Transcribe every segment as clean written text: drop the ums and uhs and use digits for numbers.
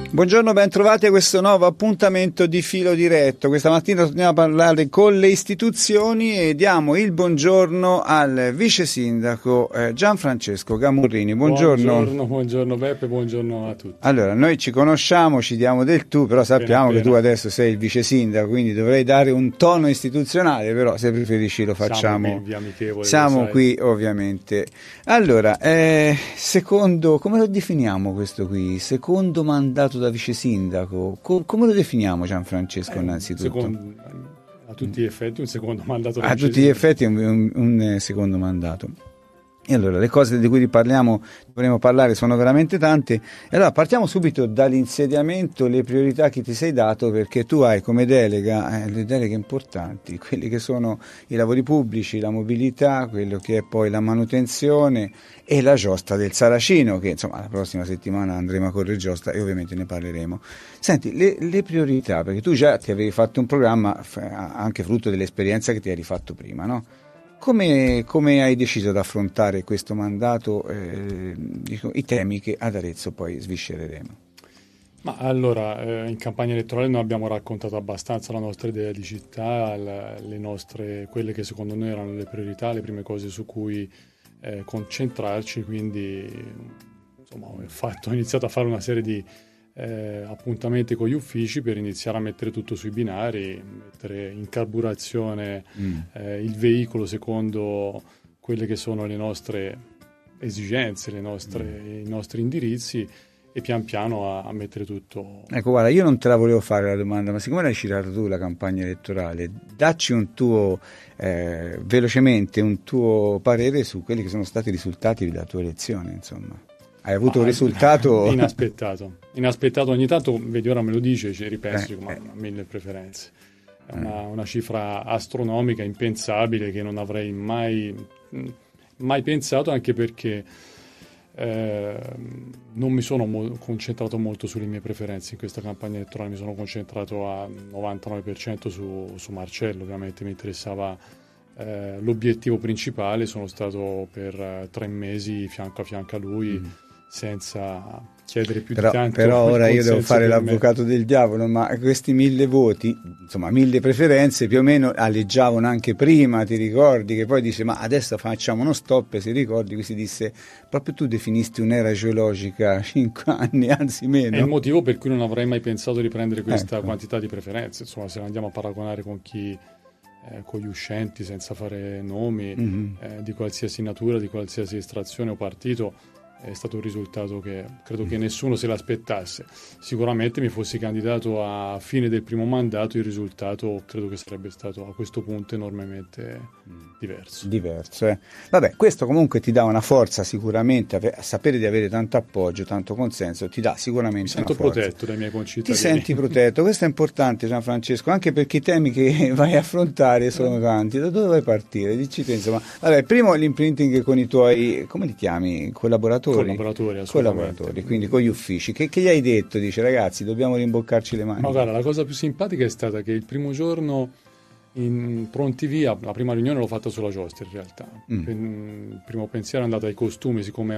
Buongiorno, ben trovati a questo nuovo appuntamento di Filo Diretto. Questa mattina torniamo a parlare con le istituzioni e diamo il buongiorno al vice sindaco Gianfrancesco Gamurrini. Buongiorno. Buongiorno Beppe, buongiorno a tutti. Allora, noi ci conosciamo, ci diamo del tu, però sappiamo che tu adesso sei il vice sindaco, quindi dovrei dare un tono istituzionale, però se preferisci lo facciamo. Siamo qui ovviamente. Allora, secondo, come lo definiamo questo qui? Secondo mandato da vice sindaco, come lo definiamo Gianfrancesco innanzitutto? A tutti gli effetti un secondo mandato. A tutti gli effetti un secondo mandato. E allora le cose di cui dovremo parlare sono veramente tante. E allora partiamo subito dall'insediamento, le priorità che ti sei dato, perché tu hai come delega le deleghe importanti, quelli che sono i lavori pubblici, la mobilità, quello che è poi la manutenzione e la giostra del Saracino, che insomma la prossima settimana andremo a correre giostra e ovviamente ne parleremo. Senti, le priorità, perché tu già ti avevi fatto un programma anche frutto dell'esperienza che ti eri fatto prima, no? Come hai deciso di affrontare questo mandato, i temi che ad Arezzo poi sviscereremo? Ma allora, in campagna elettorale noi abbiamo raccontato abbastanza la nostra idea di città, quelle che secondo noi erano le priorità, le prime cose su cui concentrarci, quindi insomma, ho iniziato a fare una serie di appuntamenti con gli uffici per iniziare a mettere tutto sui binari, mettere in carburazione il veicolo secondo quelle che sono le nostre esigenze, i nostri indirizzi, e pian piano a mettere tutto. Ecco, guarda, io non te la volevo fare la domanda, ma siccome l'hai citato tu la campagna elettorale, dacci un tuo velocemente un tuo parere su quelli che sono stati i risultati della tua elezione, insomma. Hai avuto un risultato inaspettato, ogni tanto vedi, ora me lo dice, ci ripenso, ma 1000 preferenze. È una cifra astronomica, impensabile, che non avrei mai pensato, anche perché non mi sono concentrato molto sulle mie preferenze in questa campagna elettorale, mi sono concentrato al 99% su Marcello. Ovviamente mi interessava l'obiettivo principale, sono stato per 3 mesi fianco a fianco a lui, senza chiedere più di tanto. Però ora io devo fare l'avvocato del diavolo, ma questi 1000 voti, insomma 1000 preferenze, più o meno alleggiavano anche prima, ti ricordi? Che poi dice, ma adesso facciamo uno stop, se ricordi, qui si disse, proprio tu definisti un'era geologica 5 anni, anzi meno. È il motivo per cui non avrei mai pensato di prendere questa quantità di preferenze. Insomma, se andiamo a paragonare con gli uscenti, senza fare nomi, di qualsiasi natura, di qualsiasi estrazione o partito, è stato un risultato che credo che nessuno se l'aspettasse. Sicuramente mi fossi candidato a fine del primo mandato, il risultato credo che sarebbe stato a questo punto enormemente diverso. Vabbè, questo comunque ti dà una forza sicuramente, a sapere di avere tanto appoggio, tanto consenso, ti dà sicuramente una forza. Mi sento protetto dai miei concittadini. Ti senti protetto, questo è importante Gianfrancesco, anche perché i temi che vai a affrontare sono tanti. Da dove vai a partire? Dici te, insomma. Vabbè, primo l'imprinting con i tuoi, come li chiami, collaboratori, quindi con gli uffici. Che gli hai detto? Dice, ragazzi, dobbiamo rimboccarci le mani. No, guarda, la cosa più simpatica è stata che il primo giorno in Pronti Via, la prima riunione l'ho fatta sulla giostra in realtà. Il primo pensiero è andato ai costumi, siccome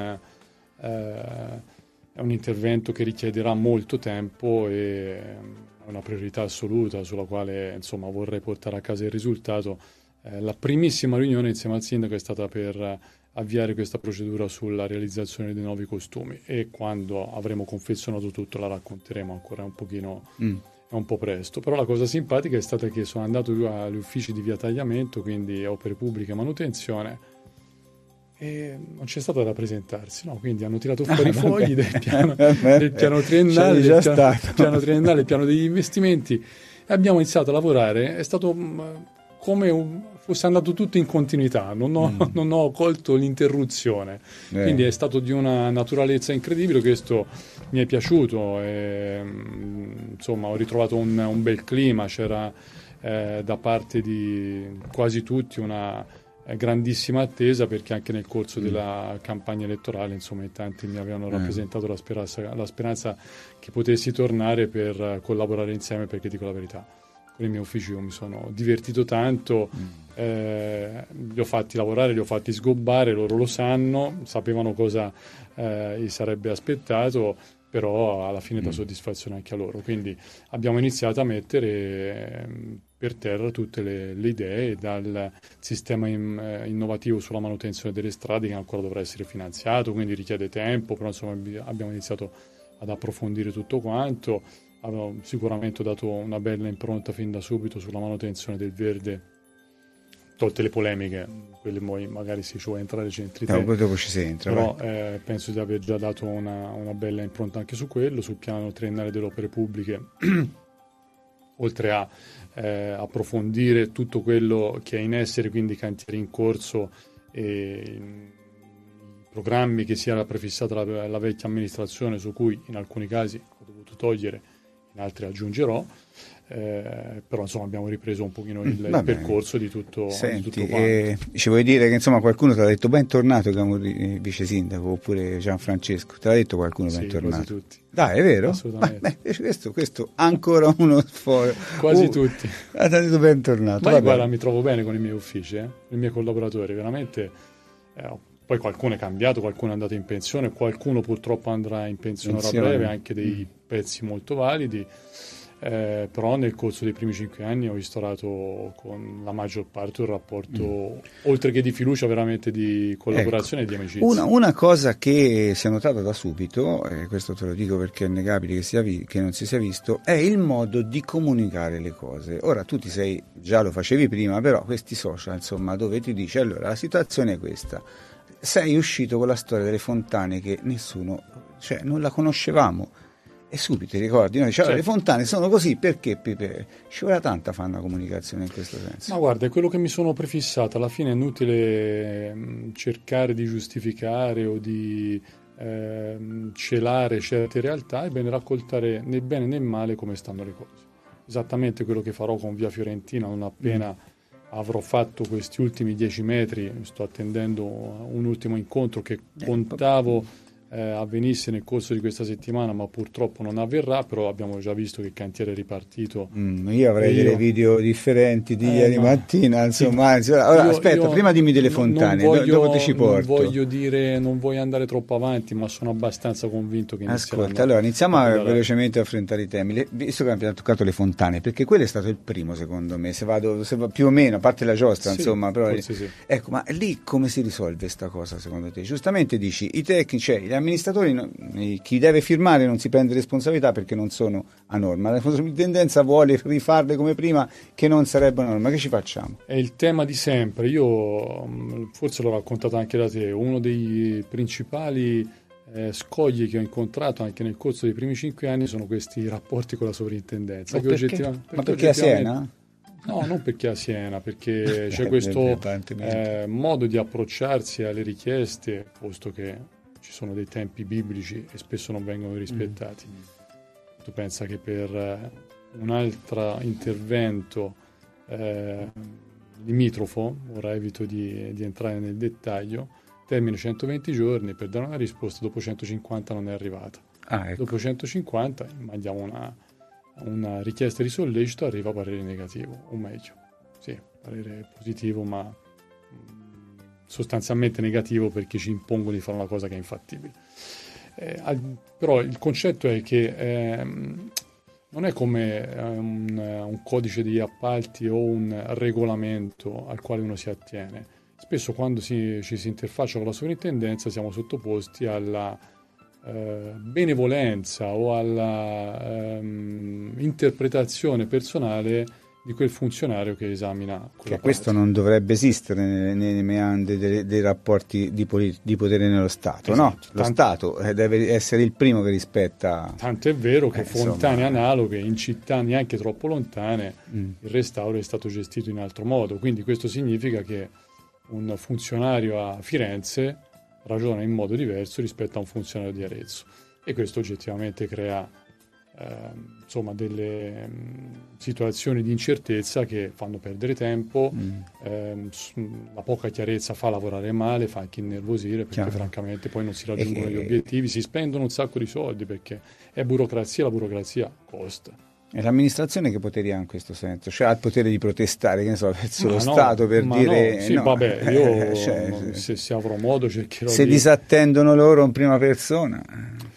è un intervento che richiederà molto tempo e è una priorità assoluta sulla quale insomma vorrei portare a casa il risultato. La primissima riunione insieme al sindaco è stata per avviare questa procedura sulla realizzazione dei nuovi costumi, e quando avremo confezionato tutto la racconteremo. Ancora un pochino, è un po' presto, però la cosa simpatica è stata che sono andato agli uffici di via Tagliamento, quindi opere pubbliche e manutenzione, e non c'è stata da presentarsi, no? Quindi hanno tirato fuori i fogli del piano triennale, il piano degli investimenti, e abbiamo iniziato a lavorare. È stato come fosse andato tutto in continuità, non ho colto l'interruzione, quindi è stato di una naturalezza incredibile. Questo mi è piaciuto, insomma ho ritrovato un bel clima, c'era da parte di quasi tutti una grandissima attesa, perché anche nel corso della campagna elettorale insomma in tanti mi avevano rappresentato la speranza che potessi tornare per collaborare insieme, perché dico la verità, con i miei uffici io mi sono divertito tanto, li ho fatti lavorare, li ho fatti sgobbare, loro lo sanno, sapevano cosa gli sarebbe aspettato, però alla fine dà soddisfazione anche a loro. Quindi abbiamo iniziato a mettere per terra tutte le idee, dal sistema innovativo sulla manutenzione delle strade, che ancora dovrà essere finanziato, quindi richiede tempo, però insomma abbiamo iniziato ad approfondire tutto quanto. Abbiamo sicuramente dato una bella impronta fin da subito sulla manutenzione del verde, tolte le polemiche, quelle poi magari si ci vuole entrare centri te, poi dopo ci si entra, però penso di aver già dato una bella impronta anche su quello, sul piano triennale delle opere pubbliche, oltre a approfondire tutto quello che è in essere, quindi cantieri in corso e programmi che si era prefissata la vecchia amministrazione, su cui in alcuni casi ho dovuto togliere, in altri aggiungerò. Però insomma abbiamo ripreso un pochino il percorso di tutto. Senti, di tutto quanto. Ci vuoi dire che insomma qualcuno ti ha detto bentornato vice sindaco, oppure Gianfrancesco? Te l'ha detto qualcuno bentornato? Quasi tutti. Dai, è vero? Assolutamente. Questo ancora uno sforo. Quasi tutti. Ti ha detto bentornato. Ma io guarda, mi trovo bene con i miei uffici, con i miei collaboratori, veramente. Poi qualcuno è cambiato, qualcuno è andato in pensione, qualcuno purtroppo andrà in pensione a breve, anche dei pezzi molto validi. Però nel corso dei primi 5 anni ho instaurato con la maggior parte un rapporto, oltre che di fiducia, veramente di collaborazione, ecco, e di amicizia. Una cosa che si è notata da subito, e questo te lo dico perché è innegabile che non si sia visto, è il modo di comunicare le cose. Ora tu già lo facevi prima, però questi social, insomma, dove ti dice allora la situazione è questa. Sei uscito con la storia delle fontane che non la conoscevamo. E subito ti ricordi, certo. Le fontane sono così perché ci vuole tanta a fare una comunicazione in questo senso. Ma guarda, è quello che mi sono prefissato. Alla fine è inutile cercare di giustificare o di celare certe realtà, è bene raccontare né bene né male come stanno le cose. Esattamente quello che farò con Via Fiorentina non appena avrò fatto questi ultimi 10 metri. Sto attendendo un ultimo incontro che contavo avvenisse nel corso di questa settimana, ma purtroppo non avverrà. Però abbiamo già visto che il cantiere è ripartito. Io avrei delle video differenti di ieri mattina, insomma. Allora, aspetta, prima dimmi delle fontane, dopo ti ci porto. Non voglio andare troppo avanti, ma sono abbastanza convinto che inizieranno. Ascolta, allora iniziamo velocemente a affrontare i temi. Visto che abbiamo toccato le fontane, perché quello è stato il primo, secondo me, se va più o meno, a parte la giostra, insomma, però sì. Ecco, ma lì come si risolve sta cosa, secondo te? Giustamente dici, i tecnici, gli amministratori, chi deve firmare non si prende responsabilità perché non sono a norma. La sovrintendenza vuole rifarle come prima, che non sarebbero a norma. Che ci facciamo? È il tema di sempre. Io forse l'ho raccontato anche da te. Uno dei principali scogli che ho incontrato anche nel corso dei primi 5 anni sono questi rapporti con la sovrintendenza. Ma perché a Siena? No, non perché a Siena, perché c'è questo modo di approcciarsi alle richieste, posto che ci sono dei tempi biblici e spesso non vengono rispettati. Tu pensa che per un altro intervento limitrofo, ora evito di entrare nel dettaglio, termine 120 giorni, per dare una risposta dopo 150 non è arrivata. Ecco. Dopo 150 mandiamo una richiesta di sollecito, arriva parere negativo, o meglio, sì, parere positivo, ma sostanzialmente negativo, perché ci impongono di fare una cosa che è infattibile. Però il concetto è che non è come un codice degli appalti o un regolamento al quale uno si attiene. Spesso quando ci si interfaccia con la sovrintendenza siamo sottoposti alla benevolenza o alla interpretazione personale di quel funzionario che esamina quella questo non dovrebbe esistere nei meandri dei rapporti di potere nello Stato. Esatto. No? Lo Stato deve essere il primo che rispetta. Tanto è vero che fontane analoghe in città neanche troppo lontane il restauro è stato gestito in altro modo, quindi questo significa che un funzionario a Firenze ragiona in modo diverso rispetto a un funzionario di Arezzo, e questo oggettivamente crea delle situazioni di incertezza che fanno perdere tempo. La poca chiarezza fa lavorare male, fa anche innervosire, perché francamente poi non si raggiungono gli obiettivi, si spendono un sacco di soldi perché è burocrazia, la burocrazia costa. E l'amministrazione che poteri ha in questo senso? Cioè ha il potere di protestare, che ne so, verso lo Stato per dire... No. Sì, vabbè, io se avrò modo cercherò se disattendono loro in prima persona...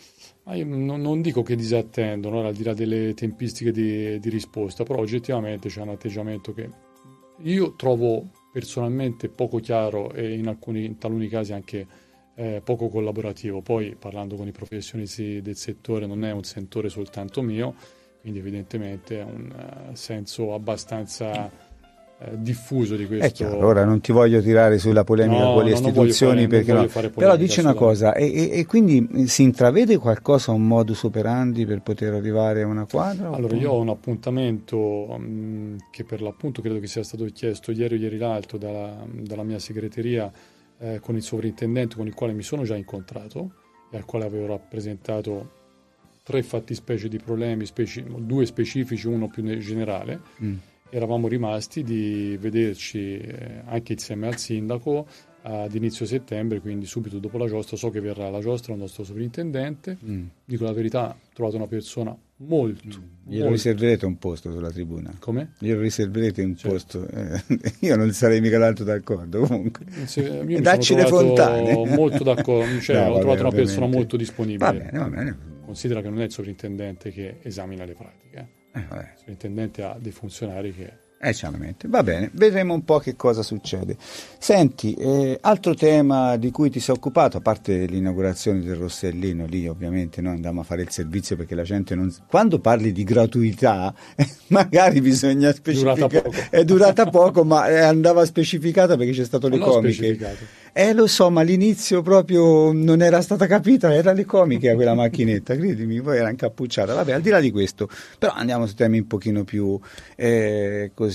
Ma io non dico che disattendono, al di là delle tempistiche di risposta, però oggettivamente c'è un atteggiamento che io trovo personalmente poco chiaro e in taluni casi anche poco collaborativo. Poi parlando con i professionisti del settore, non è un settore soltanto mio, quindi evidentemente è un senso abbastanza diffuso di questo. È chiaro, ora non ti voglio tirare sulla polemica con le istituzioni, perché no. Però dice una cosa, e quindi si intravede qualcosa, un modus operandi per poter arrivare a una quadra? Allora, io ho un appuntamento che per l'appunto credo che sia stato chiesto ieri o ieri l'altro dalla mia segreteria con il sovrintendente, con il quale mi sono già incontrato e al quale avevo rappresentato 3 fattispecie di problemi, 2 specifici, uno più generale. Eravamo rimasti di vederci anche insieme al sindaco ad inizio settembre, quindi subito dopo la giostra. So che verrà la giostra il nostro sovrintendente. Dico la verità, ho trovato una persona molto. Glielo riserverete un posto sulla tribuna? Come? Glielo riserverete un posto? Io non sarei mica tanto d'accordo comunque. Io Dacci le fontane. Molto d'accordo, cioè, ho trovato una persona molto disponibile. Va bene. Considera che non è il sovrintendente che esamina le pratiche. Il sovrintendente ha dei funzionari che... Certamente. Va bene, vedremo un po' che cosa succede. Senti, altro tema di cui ti sei occupato, a parte l'inaugurazione del Rossellino, lì ovviamente noi andiamo a fare il servizio perché la gente non... Quando parli di gratuità, magari bisogna specificare... È durata poco, ma andava specificata perché c'è stato le comiche. Lo so, ma all'inizio proprio non era stata capita, era le comiche a quella macchinetta, credimi, poi era incappucciata. Vabbè, al di là di questo, però andiamo su temi un pochino più così.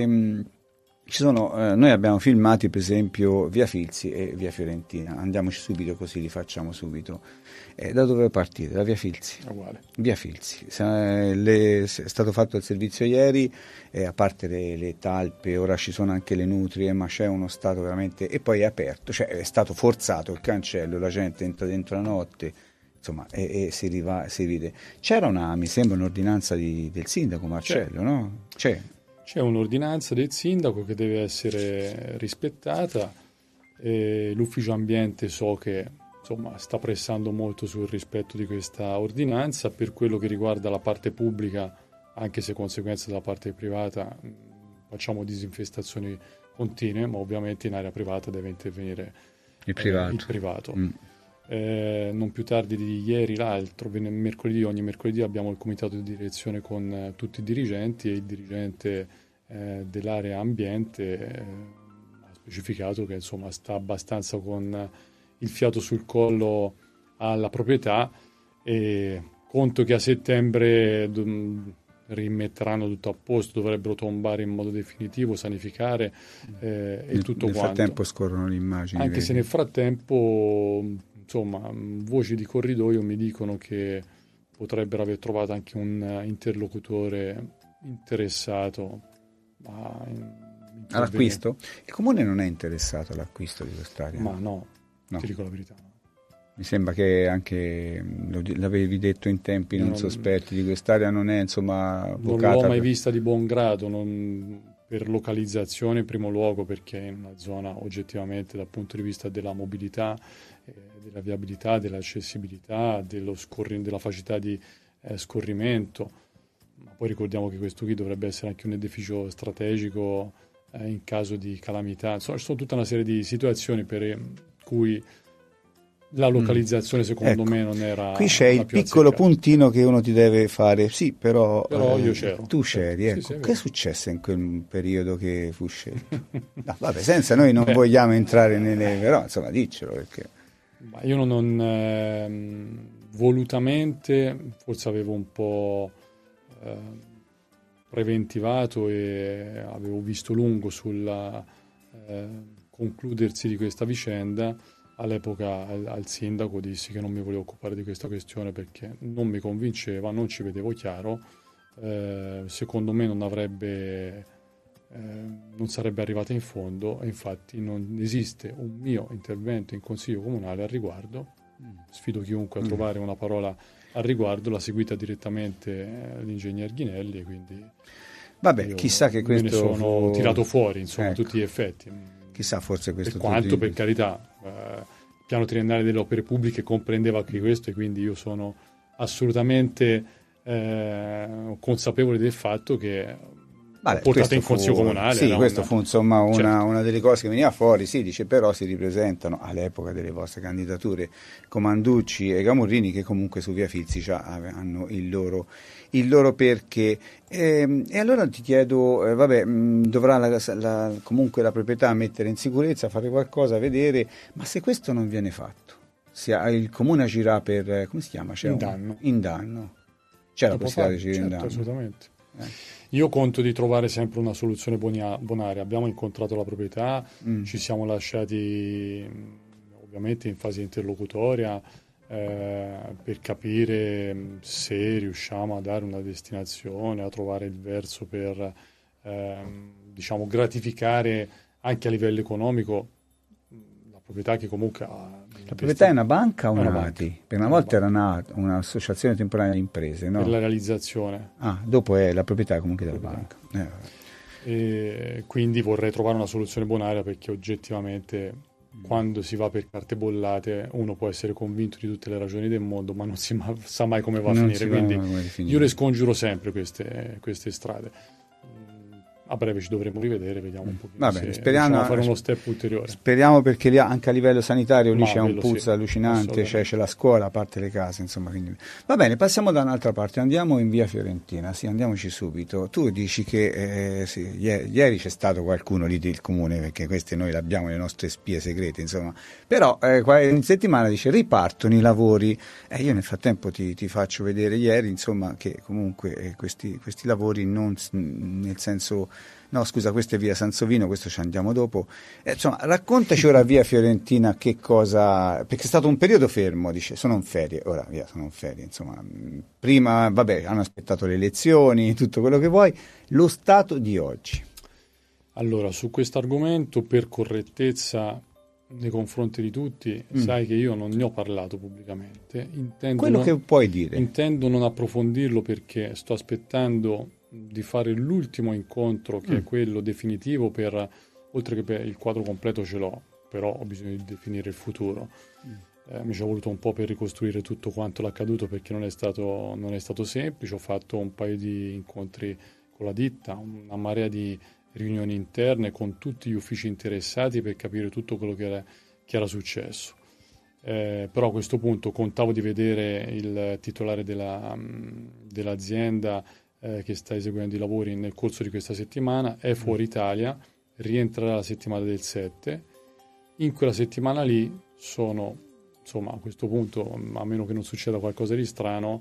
Noi abbiamo filmati per esempio via Filzi e via Fiorentina, andiamoci subito così li facciamo subito. Da dove partire? Da via Filzi. Uguale. Via Filzi. È stato fatto il servizio ieri, a parte le talpe, ora ci sono anche le nutrie, ma c'è uno stato veramente... E poi è aperto, cioè è stato forzato il cancello, la gente entra dentro la notte, insomma, e si vede. C'era mi sembra un'ordinanza del sindaco Marcello, no? C'è un'ordinanza del sindaco che deve essere rispettata e l'ufficio ambiente so che insomma sta pressando molto sul rispetto di questa ordinanza. Per quello che riguarda la parte pubblica, anche se conseguenza della parte privata, facciamo disinfestazioni continue, ma ovviamente in area privata deve intervenire il privato. Non più tardi di ieri l'altro, ogni mercoledì abbiamo il comitato di direzione con tutti i dirigenti, e il dirigente dell'area ambiente ha specificato che insomma sta abbastanza con il fiato sul collo alla proprietà, e conto che a settembre rimetteranno tutto a posto, dovrebbero tombare in modo definitivo, sanificare e tutto quanto. Nel frattempo scorrono le immagini. Anche se nel frattempo, insomma, voci di corridoio mi dicono che potrebbero aver trovato anche un interlocutore interessato all'acquisto? Il comune non è interessato all'acquisto di quest'area? Ma no, ti dico la verità. Mi sembra che anche l'avevi detto in tempi non sospetti di quest'area, non è insomma vocata. Non l'ho mai vista di buon grado, per localizzazione in primo luogo, perché è una zona oggettivamente dal punto di vista della mobilità, della viabilità, dell'accessibilità, della facilità di scorrimento. Ma poi ricordiamo che questo qui dovrebbe essere anche un edificio strategico in caso di calamità. Insomma, ci sono tutta una serie di situazioni per cui la localizzazione secondo me non era... Qui c'è il piccolo puntino che uno ti deve fare, sì, però io c'ero. Tu c'eri, ecco. Sì, che è successo in quel periodo che fu scelto? No, vabbè, senza noi non vogliamo entrare nelle... però insomma diccelo perché... Io non volutamente, forse avevo un po' preventivato e avevo visto lungo sul concludersi di questa vicenda. All'epoca al sindaco dissi che non mi volevo occupare di questa questione perché non mi convinceva, non ci vedevo chiaro, secondo me non sarebbe arrivata in fondo, e infatti non esiste un mio intervento in consiglio comunale al riguardo. Sfido chiunque a trovare una parola al riguardo, l'ha seguita direttamente l'ingegner Ghinelli, e quindi vabbè, chissà che questo me ne sono tirato fuori, insomma, a tutti gli effetti. Chissà, forse questo... Per quanto, per carità, il piano triennale delle opere pubbliche comprendeva anche questo, e quindi io sono assolutamente consapevoli del fatto che portate in consiglio comunale. Sì, questo fu insomma una delle cose che veniva fuori. Si dice però si ripresentano all'epoca delle vostre candidature Comanducci e Camurrini, che comunque su Via Filzi hanno il loro perché. E allora ti chiedo, dovrà comunque la proprietà mettere in sicurezza, fare qualcosa, vedere, ma se questo non viene fatto, il comune agirà per, come si chiama? In danno. C'è la possibilità di agire in danno? Assolutamente. Io conto di trovare sempre una soluzione bonaria. Abbiamo incontrato la proprietà, ci siamo lasciati ovviamente in fase interlocutoria per capire se riusciamo a dare una destinazione, a trovare il verso per diciamo gratificare anche a livello economico la proprietà che comunque ha. La proprietà è una banca o una ATI? Per una volta era un'associazione temporanea di imprese, no? Per la realizzazione. Dopo è la proprietà comunque della banca. E quindi vorrei trovare una soluzione bonaria, perché oggettivamente quando si va per carte bollate uno può essere convinto di tutte le ragioni del mondo, ma non si sa mai come va a finire. Quindi io le scongiuro sempre queste strade. A breve ci dovremo rivedere, vediamo un pochino. Va bene, speriamo a fare uno step ulteriore. Speriamo, perché lì anche a livello sanitario lì c'è un pulso allucinante, c'è la scuola, a parte le case, insomma. Quindi. Va bene, passiamo da un'altra parte, andiamo in Via Fiorentina, sì, andiamoci subito. Tu dici che ieri c'è stato qualcuno lì del comune, perché queste noi l'abbiamo, le nostre spie segrete, insomma. Però in settimana dice ripartono i lavori. Io nel frattempo ti faccio vedere ieri, insomma, che comunque questi lavori non nel senso. No, scusa, questa è Via Sansovino, questo ci andiamo dopo. Insomma, raccontaci ora Via Fiorentina che cosa. Perché è stato un periodo fermo, dice, sono in ferie, ora via, sono in ferie, insomma. Prima, hanno aspettato le elezioni, tutto quello che vuoi. Lo stato di oggi. Allora, su questo argomento, per correttezza nei confronti di tutti, sai che io non ne ho parlato pubblicamente. Quello che puoi dire. Intendo non approfondirlo, perché sto aspettando di fare l'ultimo incontro, che è quello definitivo, oltre che per il quadro completo ce l'ho, però ho bisogno di definire il futuro. Mi ci è voluto un po' per ricostruire tutto quanto l'accaduto, perché non è stato semplice. Ho fatto un paio di incontri con la ditta, una marea di riunioni interne con tutti gli uffici interessati per capire tutto quello che era successo. Però a questo punto contavo di vedere il titolare dell'azienda che sta eseguendo i lavori nel corso di questa settimana. È fuori Italia, rientrerà la settimana del 7. In quella settimana lì sono, insomma, a questo punto, a meno che non succeda qualcosa di strano,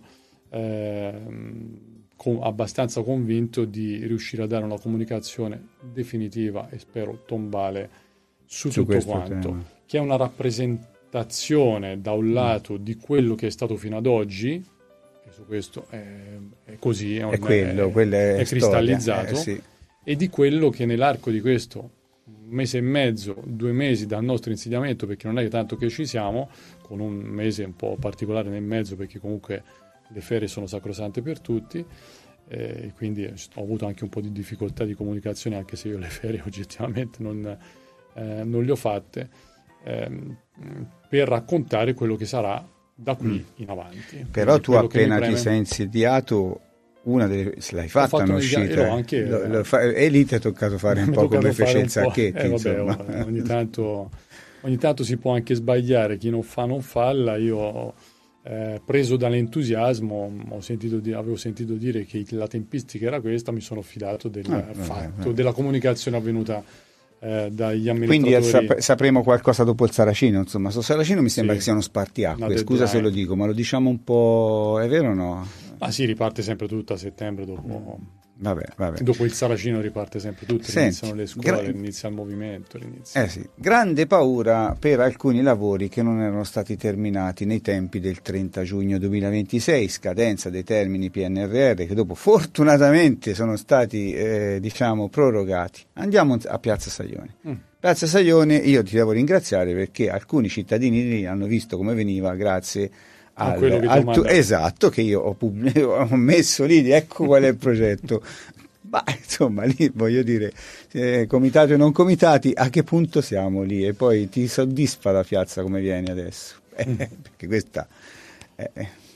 abbastanza convinto di riuscire a dare una comunicazione definitiva e spero tombale su tutto quanto, tema. Che è una rappresentazione da un lato di quello che è stato fino ad oggi. Su questo è così, è cristallizzato, sì. E di quello che nell'arco di questo mese e mezzo, 2 mesi dal nostro insediamento, perché non è tanto che ci siamo, con un mese un po' particolare nel mezzo, perché comunque le ferie sono sacrosante per tutti, quindi ho avuto anche un po' di difficoltà di comunicazione, anche se io le ferie oggettivamente non le ho fatte, per raccontare quello che sarà da qui in avanti. Però tu appena ti sei insediato, una delle l'hai fatta un'uscita e lì ti è toccato fare un po' come fece il Sacchetti, insomma. Ogni tanto si può anche sbagliare, chi non fa non falla. Io preso dall'entusiasmo avevo sentito dire che la tempistica era questa, mi sono fidato della comunicazione avvenuta dagli amministratori. Quindi sapremo qualcosa dopo il Saracino, insomma. Su Saracino mi sembra che sia uno spartiacque, scusa se lo dico, ma lo diciamo un po', è vero o no? Ma sì, riparte sempre tutto a settembre dopo. Vabbè. Dopo il Saracino riparte sempre tutto, iniziano le scuole, inizia il movimento. Sì. Grande paura per alcuni lavori che non erano stati terminati nei tempi del 30 giugno 2026, scadenza dei termini PNRR, che dopo fortunatamente sono stati prorogati. Andiamo a Piazza Saglione. Piazza Saglione, io ti devo ringraziare perché alcuni cittadini lì hanno visto come veniva grazie esatto, che io ho messo lì, ecco qual è il progetto. Ma insomma, lì voglio dire, comitati o non comitati, a che punto siamo lì? E poi ti soddisfa la piazza come viene adesso? Perché questa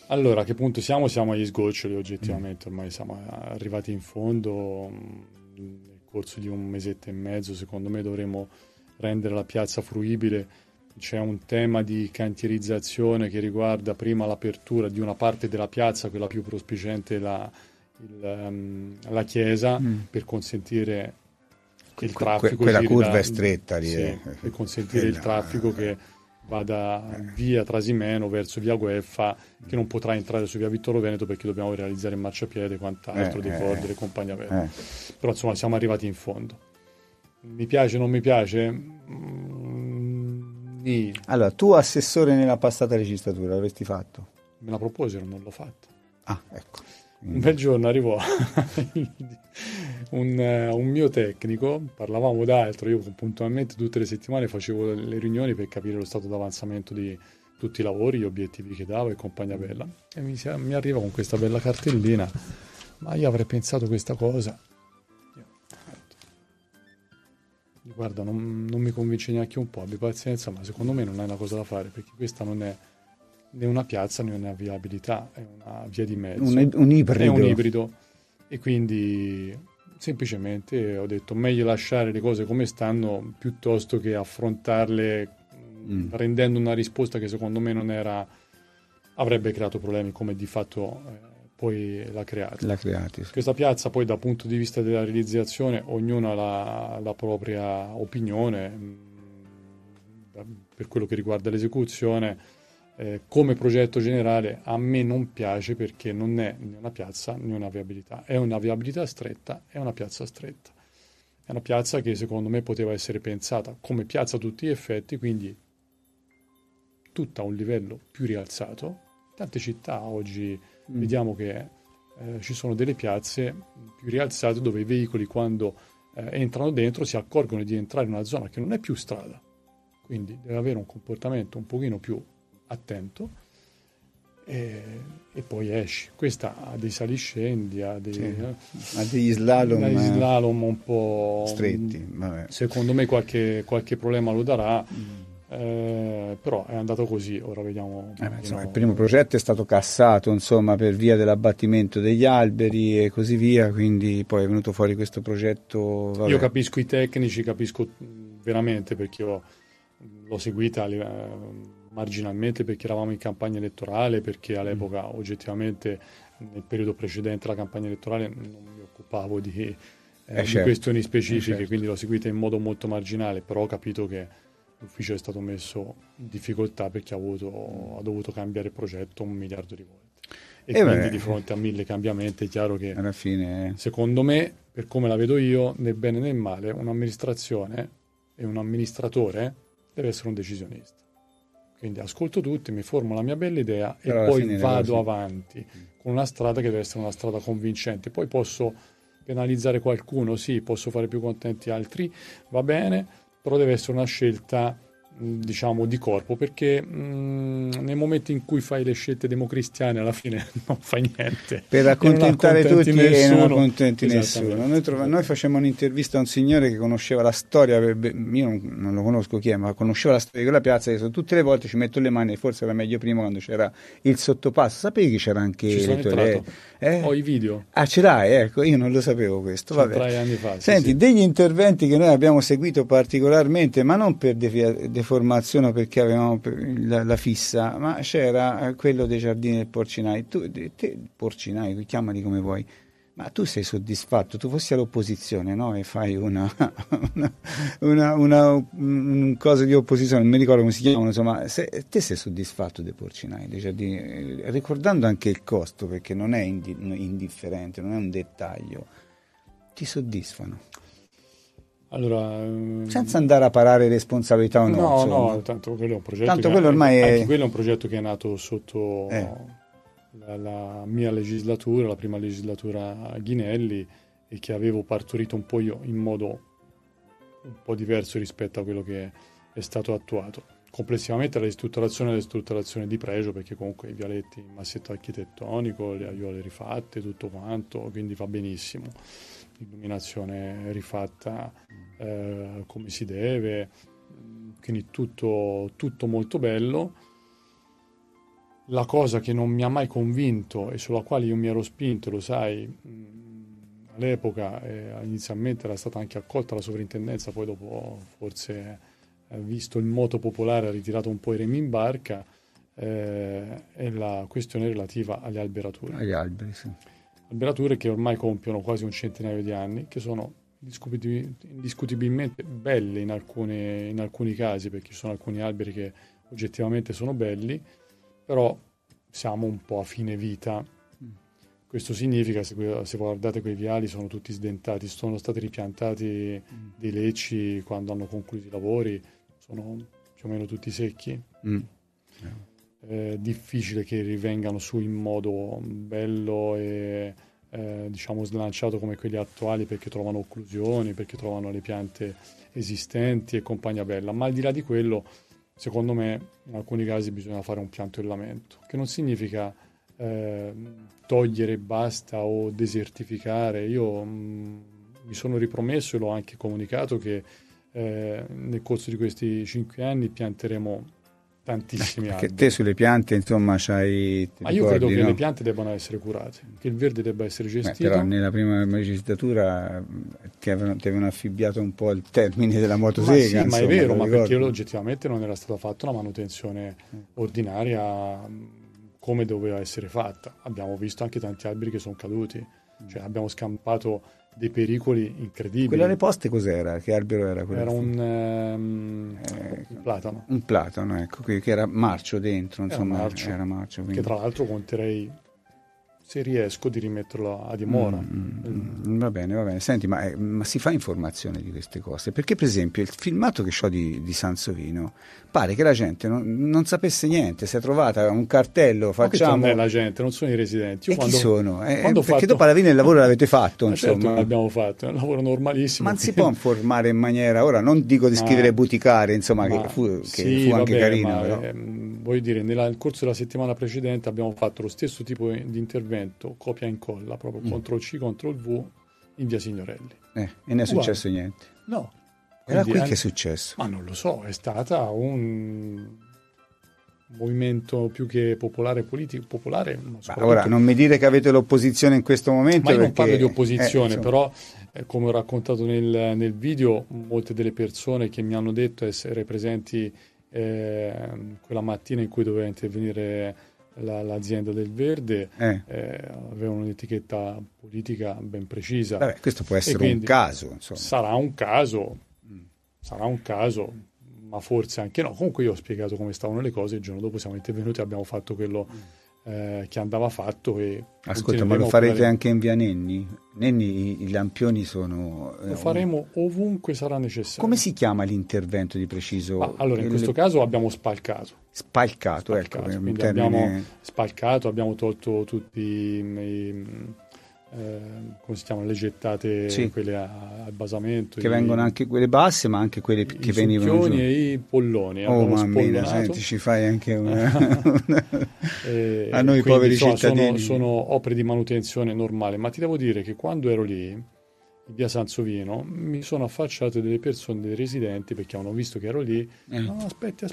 Allora, a che punto siamo? Siamo agli sgoccioli oggettivamente, ormai siamo arrivati in fondo, nel corso di un mesetto e mezzo secondo me dovremo rendere la piazza fruibile. C'è un tema di cantierizzazione che riguarda prima l'apertura di una parte della piazza, quella più prospiciente la chiesa, per consentire il traffico. Quella curva è stretta lì. Sì, per consentire il traffico che vada via Trasimeno verso via Guelfa, che non potrà entrare su via Vittorio Veneto perché dobbiamo realizzare il marciapiede e quant'altro, dei cordoli e compagnia bella. Però insomma siamo arrivati in fondo. Mi piace o non mi piace? Allora, tu assessore nella passata legislatura l'avresti fatto? Me la proposero, non l'ho fatto. Ah, ecco. Un bel giorno arrivò un mio tecnico, parlavamo d'altro, io puntualmente tutte le settimane facevo le riunioni per capire lo stato d'avanzamento di tutti i lavori, gli obiettivi che davo e compagnia bella. E mi arriva con questa bella cartellina, ma io avrei pensato questa cosa. Guarda, non mi convince neanche un po', abbi pazienza, ma secondo me non è una cosa da fare, perché questa non è né una piazza né una viabilità, è una via di mezzo. Un ibrido. È un ibrido. E quindi semplicemente ho detto meglio lasciare le cose come stanno piuttosto che affrontarle rendendo una risposta che secondo me avrebbe creato problemi, come di fatto poi l'ha creata. Sì. Questa piazza poi dal punto di vista della realizzazione ognuno ha la propria opinione per quello che riguarda l'esecuzione. Come progetto generale a me non piace perché non è né una piazza né una viabilità, è una viabilità stretta, è una piazza stretta, è una piazza che secondo me poteva essere pensata come piazza a tutti gli effetti, quindi tutta a un livello più rialzato. Tante città oggi vediamo che ci sono delle piazze più rialzate dove i veicoli quando entrano dentro si accorgono di entrare in una zona che non è più strada, quindi deve avere un comportamento un pochino più attento e poi esci. Questa ha dei saliscendi, ha degli slalom un po' stretti. Vabbè. Secondo me qualche problema lo darà. Però è andato così, ora vediamo. Il primo progetto è stato cassato per via dell'abbattimento degli alberi e così via, quindi poi è venuto fuori questo progetto. Vabbè. Io capisco i tecnici, capisco veramente, perché l'ho seguita marginalmente perché eravamo in campagna elettorale, perché all'epoca oggettivamente nel periodo precedente alla campagna elettorale non mi occupavo di questioni specifiche, certo. Quindi l'ho seguita in modo molto marginale, però ho capito che l'ufficio è stato messo in difficoltà perché ha dovuto cambiare progetto 1 miliardo di volte e quindi di fronte a 1000 cambiamenti è chiaro che alla fine secondo me, per come la vedo io, nel bene e nel male, un'amministrazione e un amministratore deve essere un decisionista, quindi ascolto tutti, mi formo la mia bella idea e poi vado avanti con una strada che deve essere una strada convincente. Poi posso penalizzare qualcuno, sì, posso fare più contenti altri, va bene, però deve essere una scelta diciamo di corpo, perché nel momento in cui fai le scelte democristiane alla fine non fai niente per accontentare tutti e non accontenti nessuno. Noi facciamo un'intervista a un signore che conosceva la storia, io non lo conosco chi è, ma conosceva la storia di quella piazza, che tutte le volte ci metto le mani, forse era meglio prima quando c'era il sottopasso. Sapevi che c'era anche ci sono entrato. Ho i video. Ce l'hai, ecco, io non lo sapevo questo. Vabbè. 3 anni fa. Senti, sì. Degli interventi che noi abbiamo seguito particolarmente, ma non per deformazione perché avevamo la fissa, ma c'era quello dei giardini del Porcinai. Porcinai, chiamali come vuoi, ma tu sei soddisfatto? Tu fossi all'opposizione, no? E fai un cosa di opposizione, non mi ricordo come si chiamano, insomma, te sei soddisfatto dei Porcinai, dei giardini, ricordando anche il costo, perché non è indifferente, non è un dettaglio, ti soddisfano? Allora, senza andare a parare responsabilità o no. No, tanto quello è un progetto. Tanto quello ormai anche quello è un progetto che è nato sotto la mia legislatura, la prima legislatura Ghinelli, e che avevo partorito un po' io in modo un po' diverso rispetto a quello che è stato attuato. Complessivamente la ristrutturazione è una ristrutturazione di pregio, perché comunque i vialetti in massetto architettonico, le aiuole rifatte, tutto quanto, quindi va benissimo. Illuminazione rifatta come si deve, quindi tutto molto bello. La cosa che non mi ha mai convinto e sulla quale io mi ero spinto, lo sai, all'epoca inizialmente era stata anche accolta la sovrintendenza, poi dopo forse visto il moto popolare ha ritirato un po' i remi in barca, è la questione relativa alle alberature. Agli alberi, sì. Alberature che ormai compiono quasi un centinaio di anni, che sono indiscutibilmente belle in alcuni casi, perché ci sono alcuni alberi che oggettivamente sono belli, però siamo un po' a fine vita. Questo significa, se guardate quei viali, sono tutti sdentati, sono stati ripiantati dei lecci quando hanno concluso i lavori, sono più o meno tutti secchi. È difficile che rivengano su in modo bello e diciamo slanciato come quelli attuali, perché trovano occlusioni, perché trovano le piante esistenti e compagnia bella, ma al di là di quello, secondo me in alcuni casi bisogna fare un piantellamento, che non significa togliere e basta o desertificare. Io mi sono ripromesso e l'ho anche comunicato che nel corso di questi 5 anni pianteremo tantissimi alberi. Che te sulle piante, insomma, c'hai... Ma io credo che le piante debbano essere curate, che il verde debba essere gestito. Però nella prima legislatura ti avevano affibbiato un po' il termine della motosega. Ma è vero, ma perché oggettivamente non era stata fatta una manutenzione ordinaria come doveva essere fatta. Abbiamo visto anche tanti alberi che sono caduti, cioè abbiamo scampato dei pericoli incredibili. Quella alle poste cos'era? Che albero era quello? Era un platano. Un platano, ecco, che era marcio dentro, insomma, era marcio. Che tra l'altro conterei, se riesco, di rimetterlo a dimora. Va bene. Senti, ma si fa informazione di queste cose? Perché, per esempio, il filmato che ho di Sansovino, pare che la gente non sapesse niente, si è trovata un cartello, facciamo... Ma non è la gente, non sono i residenti. Chi sono? Perché dopo alla fine il lavoro l'avete fatto, insomma. Certo, l'abbiamo fatto, è un lavoro normalissimo. Ma non si può informare in maniera... Ora, non dico di scrivere buticare, insomma, che fu anche carino, però... voglio dire, nel corso della settimana precedente abbiamo fatto lo stesso tipo di intervento, copia e incolla, proprio CTRL-C, CTRL-V in via Signorelli. E ne è successo niente? No. Era qui che è successo? Ma non lo so, è stata un movimento più che popolare, politico, popolare. Ora, non mi dire che avete l'opposizione in questo momento. Ma io non parlo di opposizione, però come ho raccontato nel video, molte delle persone che mi hanno detto essere presenti quella mattina in cui doveva intervenire l'azienda del verde avevano un'etichetta politica ben precisa. Vabbè, questo può essere un caso, insomma. Sarà un caso, ma forse anche no. Comunque io ho spiegato come stavano le cose, il giorno dopo siamo intervenuti e abbiamo fatto quello che andava fatto. Ascolta, ma lo farete anche in via Nenni? Nenni, i lampioni sono... Lo faremo ovunque sarà necessario. Come si chiama l'intervento di preciso? Allora, in questo caso abbiamo spalcato. Spalcato, ecco. Quindi abbiamo spalcato, abbiamo tolto tutti come si chiamano, le gettate, quelle al basamento, che vengono anche quelle basse, ma anche quelle che venivano giù, e i polloni. Mamma mia, senti, ci fai anche a noi poveri cittadini. Sono opere di manutenzione normale, ma ti devo dire che quando ero lì in via Sansovino mi sono affacciate delle persone, dei residenti, perché hanno visto che ero lì. No, aspetti,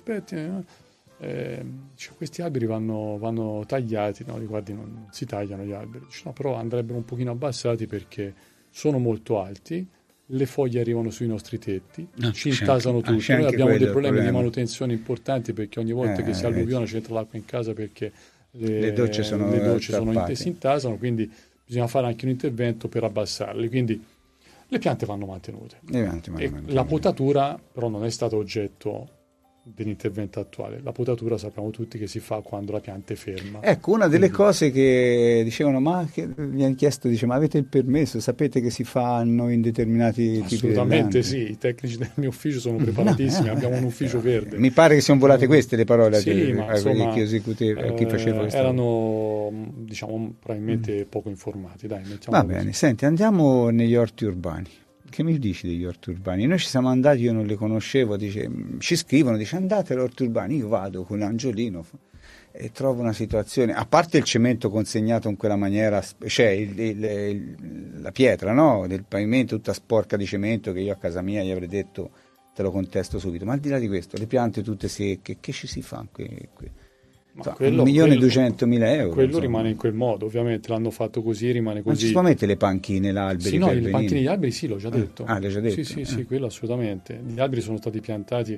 questi alberi vanno tagliati. No, guardi, non si tagliano gli alberi. Dice, no, però andrebbero un pochino abbassati perché sono molto alti, le foglie arrivano sui nostri tetti, ci intasano tutti. Noi abbiamo dei problemi di manutenzione importanti, perché ogni volta che si alluviona c'entra l'acqua in casa, perché le docce si intasano, quindi bisogna fare anche un intervento per abbassarli. Quindi le piante vanno mantenute. La potatura però non è stata oggetto dell'intervento attuale. La potatura sappiamo tutti che si fa quando la pianta è ferma. Ecco, una delle cose che dicevano, ma che mi hanno chiesto, dice, ma avete il permesso? Sapete che si fanno in determinati tipi di... Assolutamente sì, i tecnici del mio ufficio sono preparatissimi, abbiamo un ufficio verde. Mi pare che siano volate queste le parole ma insomma, a chi faceva questo. Erano, diciamo, probabilmente poco informati. Dai, va bene, senti, andiamo negli orti urbani. Che mi dici degli orti urbani? Noi ci siamo andati, io non li conoscevo, ci scrivono, dice andate agli orti urbani, io vado con Angiolino e trovo una situazione, a parte il cemento consegnato in quella maniera, cioè la pietra, no? Del pavimento tutta sporca di cemento, che io a casa mia gli avrei detto te lo contesto subito, ma al di là di questo, le piante tutte secche, che ci si fa qui? Ma So, quello, 1.200.000 euro. quello insomma. rimane in quel modo, ovviamente l'hanno fatto così, rimane Non ci così. si può mettere le panchine, l'alberi Sì, no, per le venire? panchine degli alberi sì, l'ho già detto. Ah, l'hai già detto? Sì, quello assolutamente. Gli alberi sono stati piantati.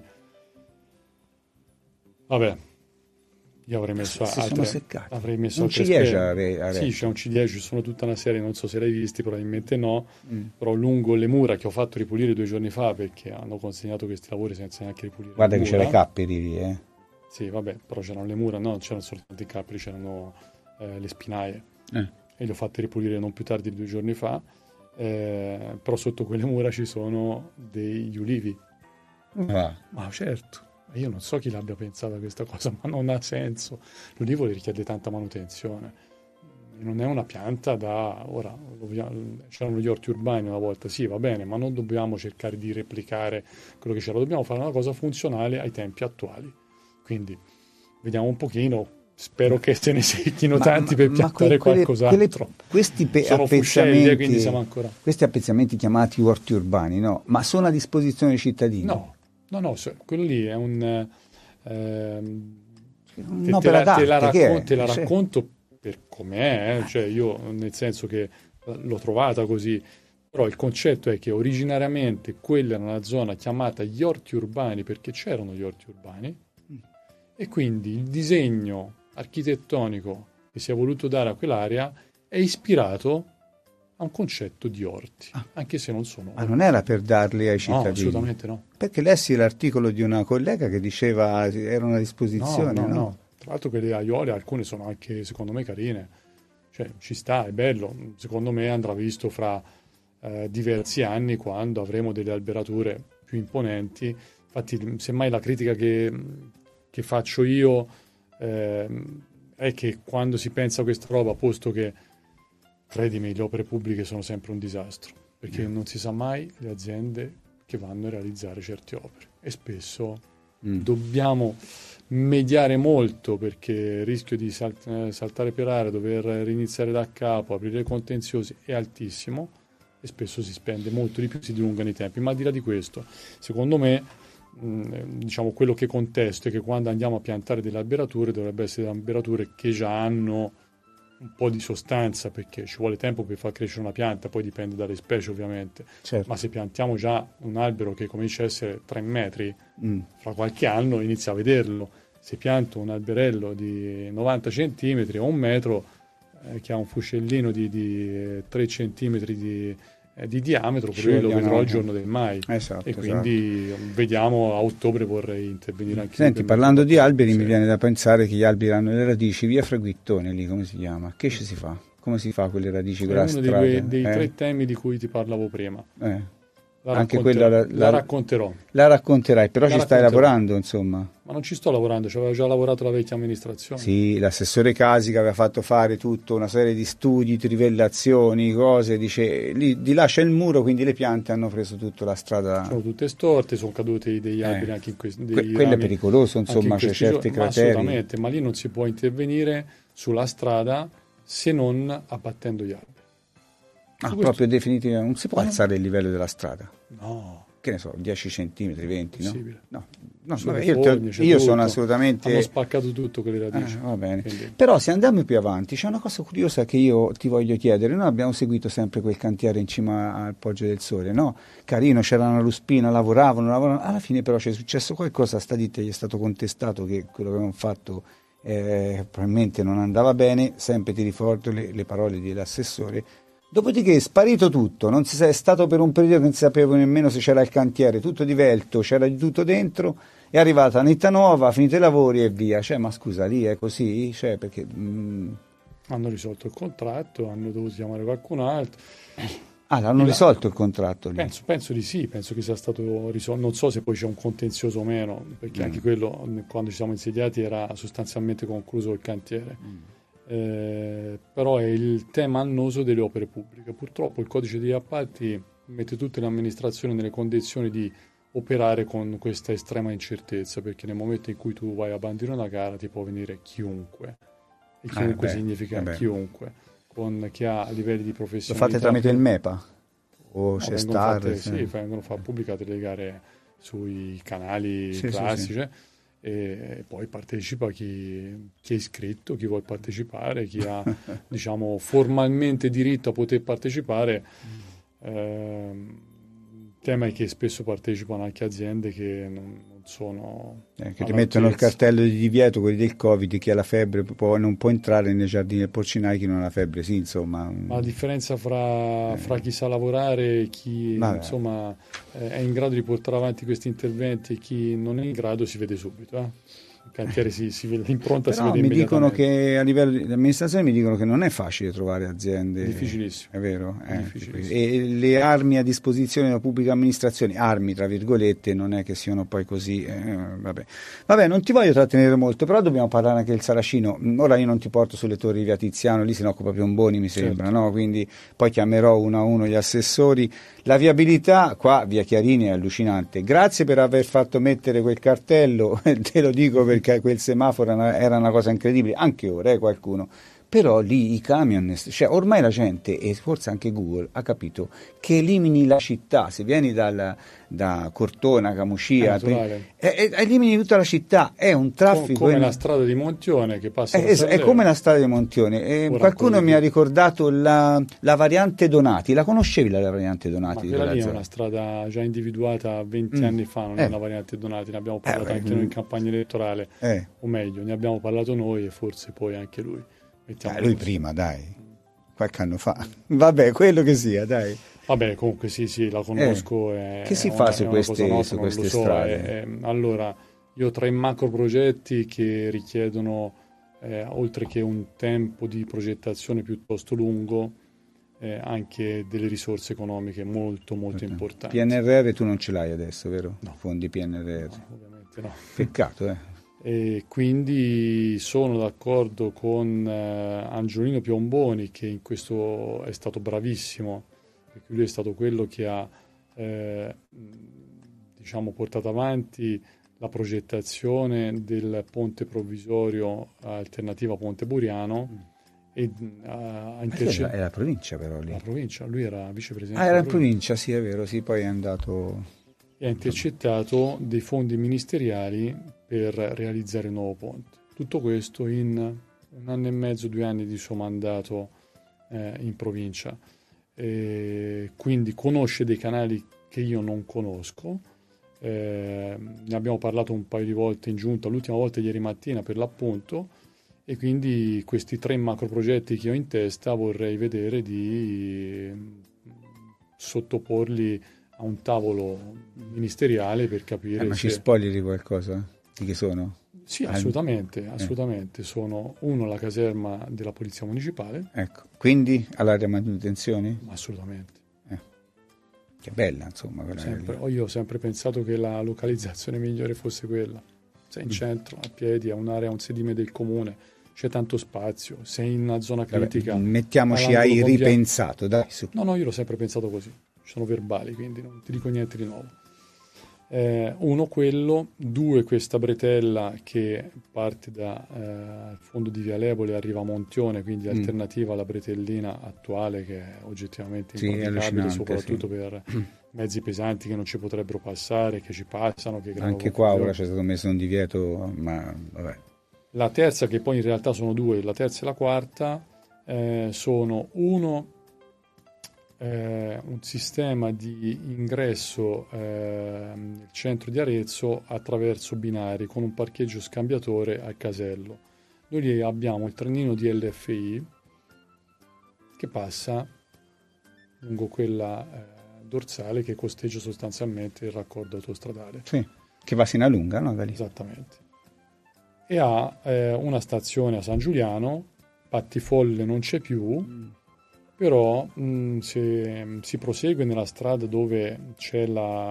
Vabbè, io avrei messo Si sono seccati. avrei messo Un altre ciliegia Sì, c'è un C10, ci sono tutta una serie, non so se l'hai visti, probabilmente no, Mm. però lungo le mura che ho fatto ripulire 2 giorni fa perché hanno consegnato questi lavori senza neanche ripulire Guarda le che c'è mura. le capperi lì, eh. Sì, vabbè, però c'erano le mura, no, non c'erano soltanto i capperi, c'erano le spinaie e le ho fatte ripulire non più tardi di 2 giorni fa, però sotto quelle mura ci sono degli ulivi. Va. Ma certo, io non so chi l'abbia pensata questa cosa, ma non ha senso. L'ulivo richiede tanta manutenzione. Non è una pianta da... Ora, c'erano gli orti urbani una volta, sì, va bene, ma non dobbiamo cercare di replicare quello che c'era, dobbiamo fare una cosa funzionale ai tempi attuali. Quindi, vediamo un pochino, spero che se ne secchino tanti per piantare qualcos'altro. Sono fuscelli, quindi siamo ancora... Questi appezzamenti chiamati orti urbani, no? Ma sono a disposizione dei cittadini? No, quello lì è un... un'opera d'arte, te la racconto per com'è, cioè io nel senso che l'ho trovata così, però il concetto è che originariamente quella era una zona chiamata gli orti urbani perché c'erano gli orti urbani e quindi il disegno architettonico che si è voluto dare a quell'area è ispirato a un concetto di orti, anche se non sono orti. Ma non era per darli ai cittadini? No, assolutamente no. Perché lessi l'articolo di una collega che diceva erano a disposizione, no. Tra l'altro quelle aiuole, alcune sono anche, secondo me, carine. Cioè, ci sta, è bello. Secondo me andrà visto fra diversi anni quando avremo delle alberature più imponenti. Infatti, semmai la critica che faccio io è che quando si pensa a questa roba, posto che, credimi, le opere pubbliche sono sempre un disastro, perché non si sa mai le aziende che vanno a realizzare certe opere e spesso dobbiamo mediare molto perché il rischio di saltare per aria, dover riniziare da capo, aprire contenziosi è altissimo e spesso si spende molto di più, si dilungano i tempi. Ma al di là di questo, secondo me, diciamo, quello che contesto è che quando andiamo a piantare delle alberature dovrebbe essere delle alberature che già hanno un po' di sostanza, perché ci vuole tempo per far crescere una pianta, poi dipende dalle specie ovviamente, Certo. ma se piantiamo già un albero che comincia a essere 3 metri, fra qualche anno inizia a vederlo. Se pianto un alberello di 90 centimetri o 1 metro che ha un fuscellino di 3 centimetri di diametro, pure lo vedrò il giorno del mai. Esatto, E quindi vediamo, a ottobre vorrei intervenire anche. Senti, parlando di alberi, mi viene da pensare che gli alberi hanno le radici, via Fraguittone lì, come si chiama? Che ci si fa? Come si fa quelle radici con la strada? È uno dei 3 temi di cui ti parlavo prima. Anche quella la racconterò. La racconterai, però ci stai lavorando, insomma. Ma non ci sto lavorando, ci aveva già lavorato la vecchia amministrazione. Sì, l'assessore Casi che aveva fatto fare tutta una serie di studi, trivellazioni, cose, dice, lì di là c'è il muro, quindi le piante hanno preso tutta la strada. Sono tutte storte, sono caduti degli alberi anche in questi quello è pericoloso, insomma, c'è certi crateri. Assolutamente, ma lì non si può intervenire sulla strada se non abbattendo gli alberi. Proprio definitivamente non si può alzare il livello della strada? No. Che ne so, 10 centimetri, 20, possibile. No, vabbè, io sono assolutamente... Hanno spaccato tutto con le radici. Va bene. Quindi... Però se andiamo più avanti, c'è una cosa curiosa che io ti voglio chiedere. Noi abbiamo seguito sempre quel cantiere in cima al Poggio del Sole, no? Carino, c'era una ruspina, lavoravano. Alla fine però c'è successo qualcosa, a sta ditta gli è stato contestato che quello che avevano fatto probabilmente non andava bene. Sempre ti ricordo le parole dell'assessore. Dopodiché è sparito tutto, non si è stato per un periodo che non si sapeva nemmeno se c'era il cantiere, tutto divelto, c'era di tutto dentro, è arrivata Nitta Nuova, ha finito i lavori e via. Cioè, ma scusa, lì è così? Cioè, perché... Hanno risolto il contratto, hanno dovuto chiamare qualcun altro. L'hanno risolto il contratto lì? Penso di sì, penso che sia stato risolto. Non so se poi c'è un contenzioso o meno, perché anche quello, quando ci siamo insediati, era sostanzialmente concluso il cantiere. Però è il tema annoso delle opere pubbliche. Purtroppo il codice degli appalti mette tutte le amministrazioni nelle condizioni di operare con questa estrema incertezza, perché nel momento in cui tu vai a bandire una gara ti può venire chiunque, e chiunque significa chiunque, con chi ha livelli di professionalità. Lo fate tramite il MEPA? O c'è vengono pubblicate le gare sui canali classici. e poi partecipa chi è iscritto, chi vuole partecipare, chi ha diciamo formalmente diritto a poter partecipare. Il tema è che spesso partecipano anche aziende che non sono che ti mettono il cartello di divieto, quelli del Covid, chi ha la febbre non può entrare nei giardini del porcinai, chi non ha la febbre sì, insomma. Ma la differenza fra chi sa lavorare e chi insomma è in grado di portare avanti questi interventi e chi non è in grado si vede subito. Il cantiere si vede, l'impronta però si vede mi immediatamente. dicono che a livello di amministrazione mi dicono che non è facile trovare aziende. Difficilissimo. È vero? Difficilissimo. E le armi a disposizione della pubblica amministrazione, armi tra virgolette, non è che siano poi così. Vabbè, non ti voglio trattenere molto, però dobbiamo parlare anche del Saracino. Ora io non ti porto sulle torri di Via Tiziano, lì se ne occupa Piomboni mi sembra, no? Quindi poi chiamerò uno a uno gli assessori. La viabilità qua, via Chiarini, è allucinante. Grazie per aver fatto mettere quel cartello, te lo dico perché quel semaforo era una cosa incredibile, anche ora qualcuno. Però lì i camion, cioè ormai la gente, e forse anche Google, ha capito che elimini la città. Se vieni da Cortona, Camucia, elimini tutta la città, è un traffico. Come la strada di Montione che passa è come la strada di Montione. Qualcuno mi ha ricordato la variante Donati. La conoscevi la variante Donati? Ma quella lì è una strada già individuata 20 anni fa, non è una variante Donati, ne abbiamo parlato anche noi in campagna elettorale, o meglio, ne abbiamo parlato noi e forse poi anche lui. Lui prima, dai, qualche anno fa. Vabbè, quello che sia, dai. Vabbè, comunque sì, la conosco. Che si fa su queste strade? Allora, io ho 3 macro progetti che richiedono, oltre che un tempo di progettazione piuttosto lungo, anche delle risorse economiche molto importanti. PNRR tu non ce l'hai adesso, vero? No. Fondi PNRR. No, ovviamente no. Peccato, E quindi sono d'accordo con Angiolino Piomboni, che in questo è stato bravissimo, perché lui è stato quello che ha diciamo portato avanti la progettazione del ponte provvisorio alternativa Ponte Buriano e ha intercettato. È la provincia però lì. La provincia, lui era vicepresidente. Era la provincia, sì, è vero, sì, poi è andato. E ha intercettato dei fondi ministeriali per realizzare il nuovo ponte. Tutto questo in 1 anno e mezzo, 2 anni di suo mandato in provincia. Quindi conosce dei canali che io non conosco. Ne abbiamo parlato un paio di volte in giunta, l'ultima volta ieri mattina per l'appunto, e quindi questi 3 macro progetti che ho in testa vorrei vedere di sottoporli a un tavolo ministeriale per capire ma ci spoileri qualcosa? Di che sono? Sì, assolutamente. Sono la caserma della Polizia Municipale. Ecco, quindi all'area manutenzioni? Assolutamente. Che bella, insomma. Io ho sempre pensato che la localizzazione migliore fosse quella. Sei in centro, a piedi, a un'area, un sedime del comune, c'è tanto spazio, sei in una zona critica. Mettiamoci, hai ripensato, dai. Su. No, io l'ho sempre pensato così. Ci sono verbali, quindi non ti dico niente di nuovo. 1 quello, 2 questa bretella che parte dal fondo di Via Lebole e arriva a Montione, quindi alternativa alla bretellina attuale che è oggettivamente impraticabile, soprattutto per mezzi pesanti che non ci potrebbero passare, che ci passano. Che anche qua ora c'è stato messo un divieto, ma vabbè. La terza, che poi in realtà sono 2, la terza e la quarta, sono un sistema di ingresso nel centro di Arezzo attraverso binari con un parcheggio scambiatore al casello. Noi lì abbiamo il trenino di LFI che passa lungo quella dorsale che costeggia sostanzialmente il raccordo autostradale. Sì, che va sino a Lunga, no? Da lì. Esattamente. E ha una stazione a San Giuliano, Battifolle non c'è più, però se si prosegue nella strada dove c'è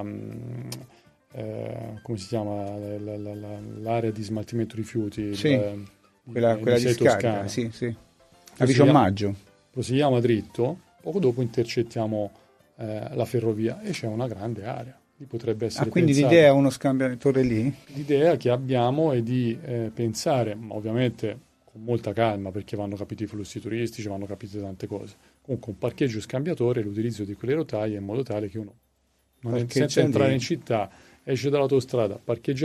come si chiama, l'area di smaltimento rifiuti, sì, quella di scarica, sì. A Vicio Maggio. Proseguiamo a dritto, poco dopo intercettiamo la ferrovia e c'è una grande area. Potrebbe essere quindi l'idea è uno scambiatore lì? L'idea che abbiamo è di pensare, ma ovviamente con molta calma, perché vanno capiti i flussi turistici, vanno capite tante cose. Comunque un parcheggio scambiatore, l'utilizzo di quelle rotaie in modo tale che uno senza entrare in città, esce dall'autostrada, parcheggia lì,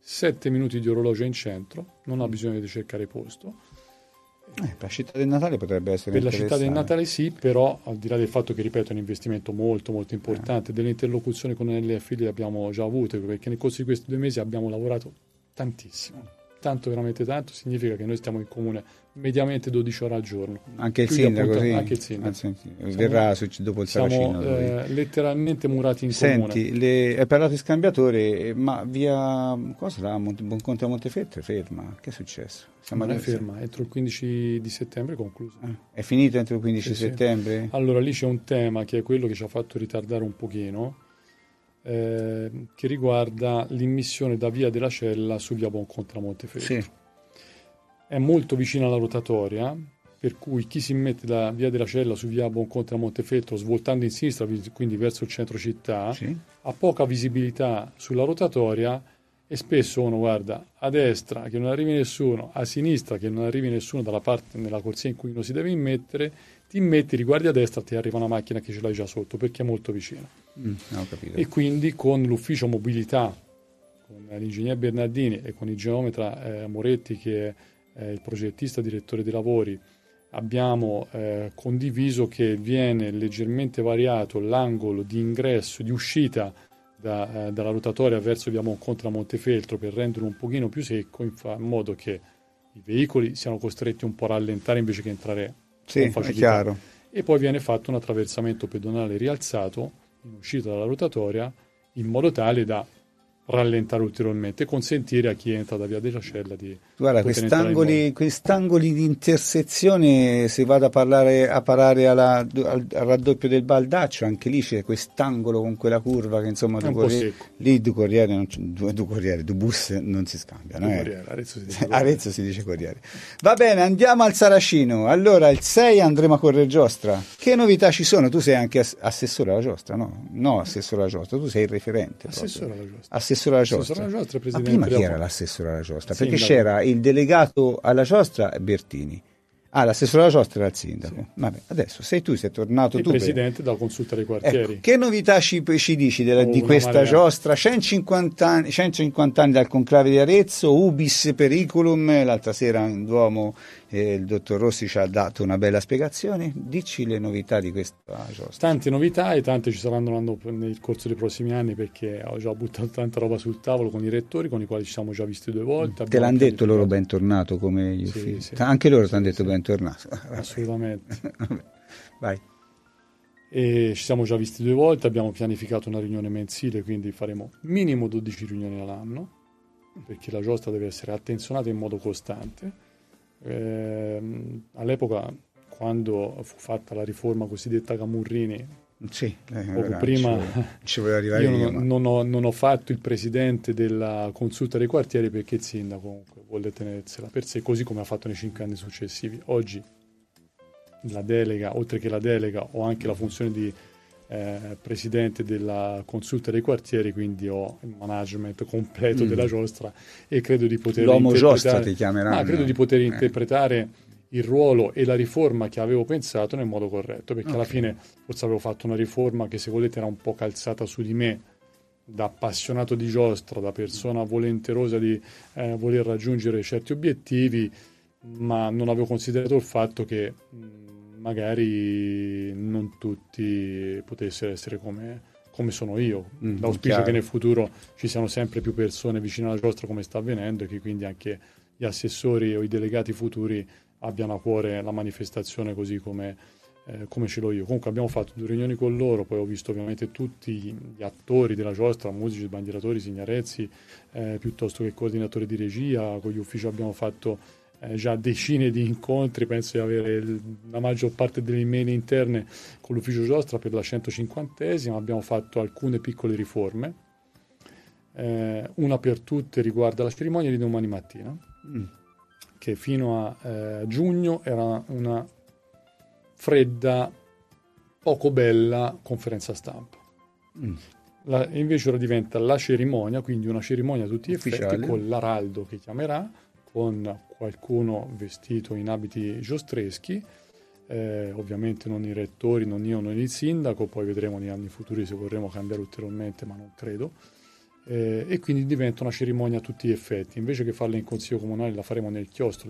7 minuti di orologio in centro, non ha bisogno di cercare posto. Per la città del Natale potrebbe essere Per la città del interessante. Natale sì, però al di là del fatto che, ripeto, è un investimento molto molto importante, delle interlocuzioni con l'NLF le abbiamo già avute, perché nel corso di questi 2 mesi abbiamo lavorato tantissimo, tanto, veramente tanto. Significa che noi stiamo in comune mediamente 12 ore al giorno. Anche il Più di sindaco, sì. anche il sindaco. Verrà dopo il Saracino. Siamo letteralmente murati in Senti, comune. hai parlato di scambiatore, ma via cosa là, Buonconte a Montefeltro è ferma? Che è successo? Non è ferma, entro il 15 di settembre è conclusa. È finito entro il 15 Sì. settembre? Allora lì c'è un tema che è quello che ci ha fatto ritardare un pochino, che riguarda l'immissione da via della Cella su via Buonconte a Montefeltro. Sì. È molto vicina alla rotatoria, per cui chi si mette da via della Cella su via Buonconte a Montefeltro svoltando in sinistra, quindi verso il centro città, Sì. ha poca visibilità sulla rotatoria e spesso uno guarda a destra che non arrivi nessuno, a sinistra che non arrivi nessuno dalla parte nella corsia in cui uno si deve immettere, ti immetti, riguardi a destra, ti arriva una macchina che ce l'hai già sotto perché è molto vicino. Ho capito. E quindi con l'ufficio mobilità, con l'ingegner Bernardini e con il geometra Moretti, che è il progettista direttore dei lavori, abbiamo condiviso che viene leggermente variato l'angolo di ingresso, di uscita dalla rotatoria verso via Buonconte a Montefeltro per renderlo un pochino più secco, in modo che i veicoli siano costretti un po' a rallentare invece che entrare con facilità. È chiaro. E poi viene fatto un attraversamento pedonale rialzato in uscita dalla rotatoria in modo tale da rallentare ulteriormente e consentire a chi entra da via della Cella di guarda, quest'angoli di intersezione, se vado a parare al raddoppio del Baldaccio, anche lì c'è quest'angolo con quella curva che insomma lì due bus non si scambiano. Arezzo si dice corriere. Va bene, andiamo al Saracino. Allora il 6 andremo a correre giostra. Che novità ci sono? Tu sei anche assessore alla giostra, no? No, assessore alla giostra, tu sei il referente. Assessore alla giostra. Assessore alla giostra. Ma prima chi era l'assessore alla giostra? Perché c'era il delegato alla giostra Bertini. L'assessore alla giostra era il sindaco. Sì. Vabbè, adesso sei tornato il tu. Presidente della consulta dei quartieri. Ecco, che novità ci dici di questa giostra? 150 anni dal conclave di Arezzo, Ubis Periculum, l'altra sera in Duomo il dottor Rossi ci ha dato una bella spiegazione. Dici le novità di questa giostra. Tante novità e tante ci saranno nel corso dei prossimi anni, perché ho già buttato tanta roba sul tavolo con i rettori, con i quali ci siamo già visti 2 volte. Te l'hanno detto loro bentornato come gli uffici? Sì. Anche loro ti hanno detto bentornato? Assolutamente. Vai. E ci siamo già visti 2 volte, abbiamo pianificato una riunione mensile, quindi faremo minimo 12 riunioni all'anno, perché la giostra deve essere attenzionata in modo costante. All'epoca, quando fu fatta la riforma cosiddetta Camurrini, poco prima ci volevo arrivare io non ho fatto il presidente della consulta dei quartieri, perché il sindaco comunque volle tenersela per sé, così come ha fatto nei 5 anni successivi. Oggi la delega, oltre che la delega, ho anche la funzione di presidente della consulta dei quartieri, quindi ho il management completo della giostra e credo di poter l'uomo giostra ti chiameranno. Credo di poter interpretare il ruolo e la riforma che avevo pensato nel modo corretto, perché alla fine forse avevo fatto una riforma che, se volete, era un po' calzata su di me, da appassionato di giostra, da persona volenterosa di voler raggiungere certi obiettivi, ma non avevo considerato il fatto che magari non tutti potessero essere come sono io. L'auspicio è che nel futuro ci siano sempre più persone vicine alla giostra, come sta avvenendo, e che quindi anche gli assessori o i delegati futuri abbiano a cuore la manifestazione così come ce l'ho io. Comunque abbiamo fatto 2 riunioni con loro, poi ho visto ovviamente tutti gli attori della giostra, musici, sbandieratori, signarezzi, piuttosto che coordinatori di regia. Con gli uffici abbiamo fatto già decine di incontri, penso di avere la maggior parte delle email interne con l'ufficio giostra per la 150esima. Abbiamo fatto alcune piccole riforme, una per tutte riguarda la cerimonia di domani mattina, che fino a giugno era una fredda, poco bella conferenza stampa. Invece ora diventa la cerimonia, quindi una cerimonia a tutti gli effetti, con l'araldo che chiamerà, con qualcuno vestito in abiti giostreschi, ovviamente non i rettori, non io, non il sindaco, poi vedremo negli anni futuri se vorremmo cambiare ulteriormente, ma non credo. e quindi diventa una cerimonia a tutti gli effetti. Invece che farla in consiglio comunale, la faremo nel chiostro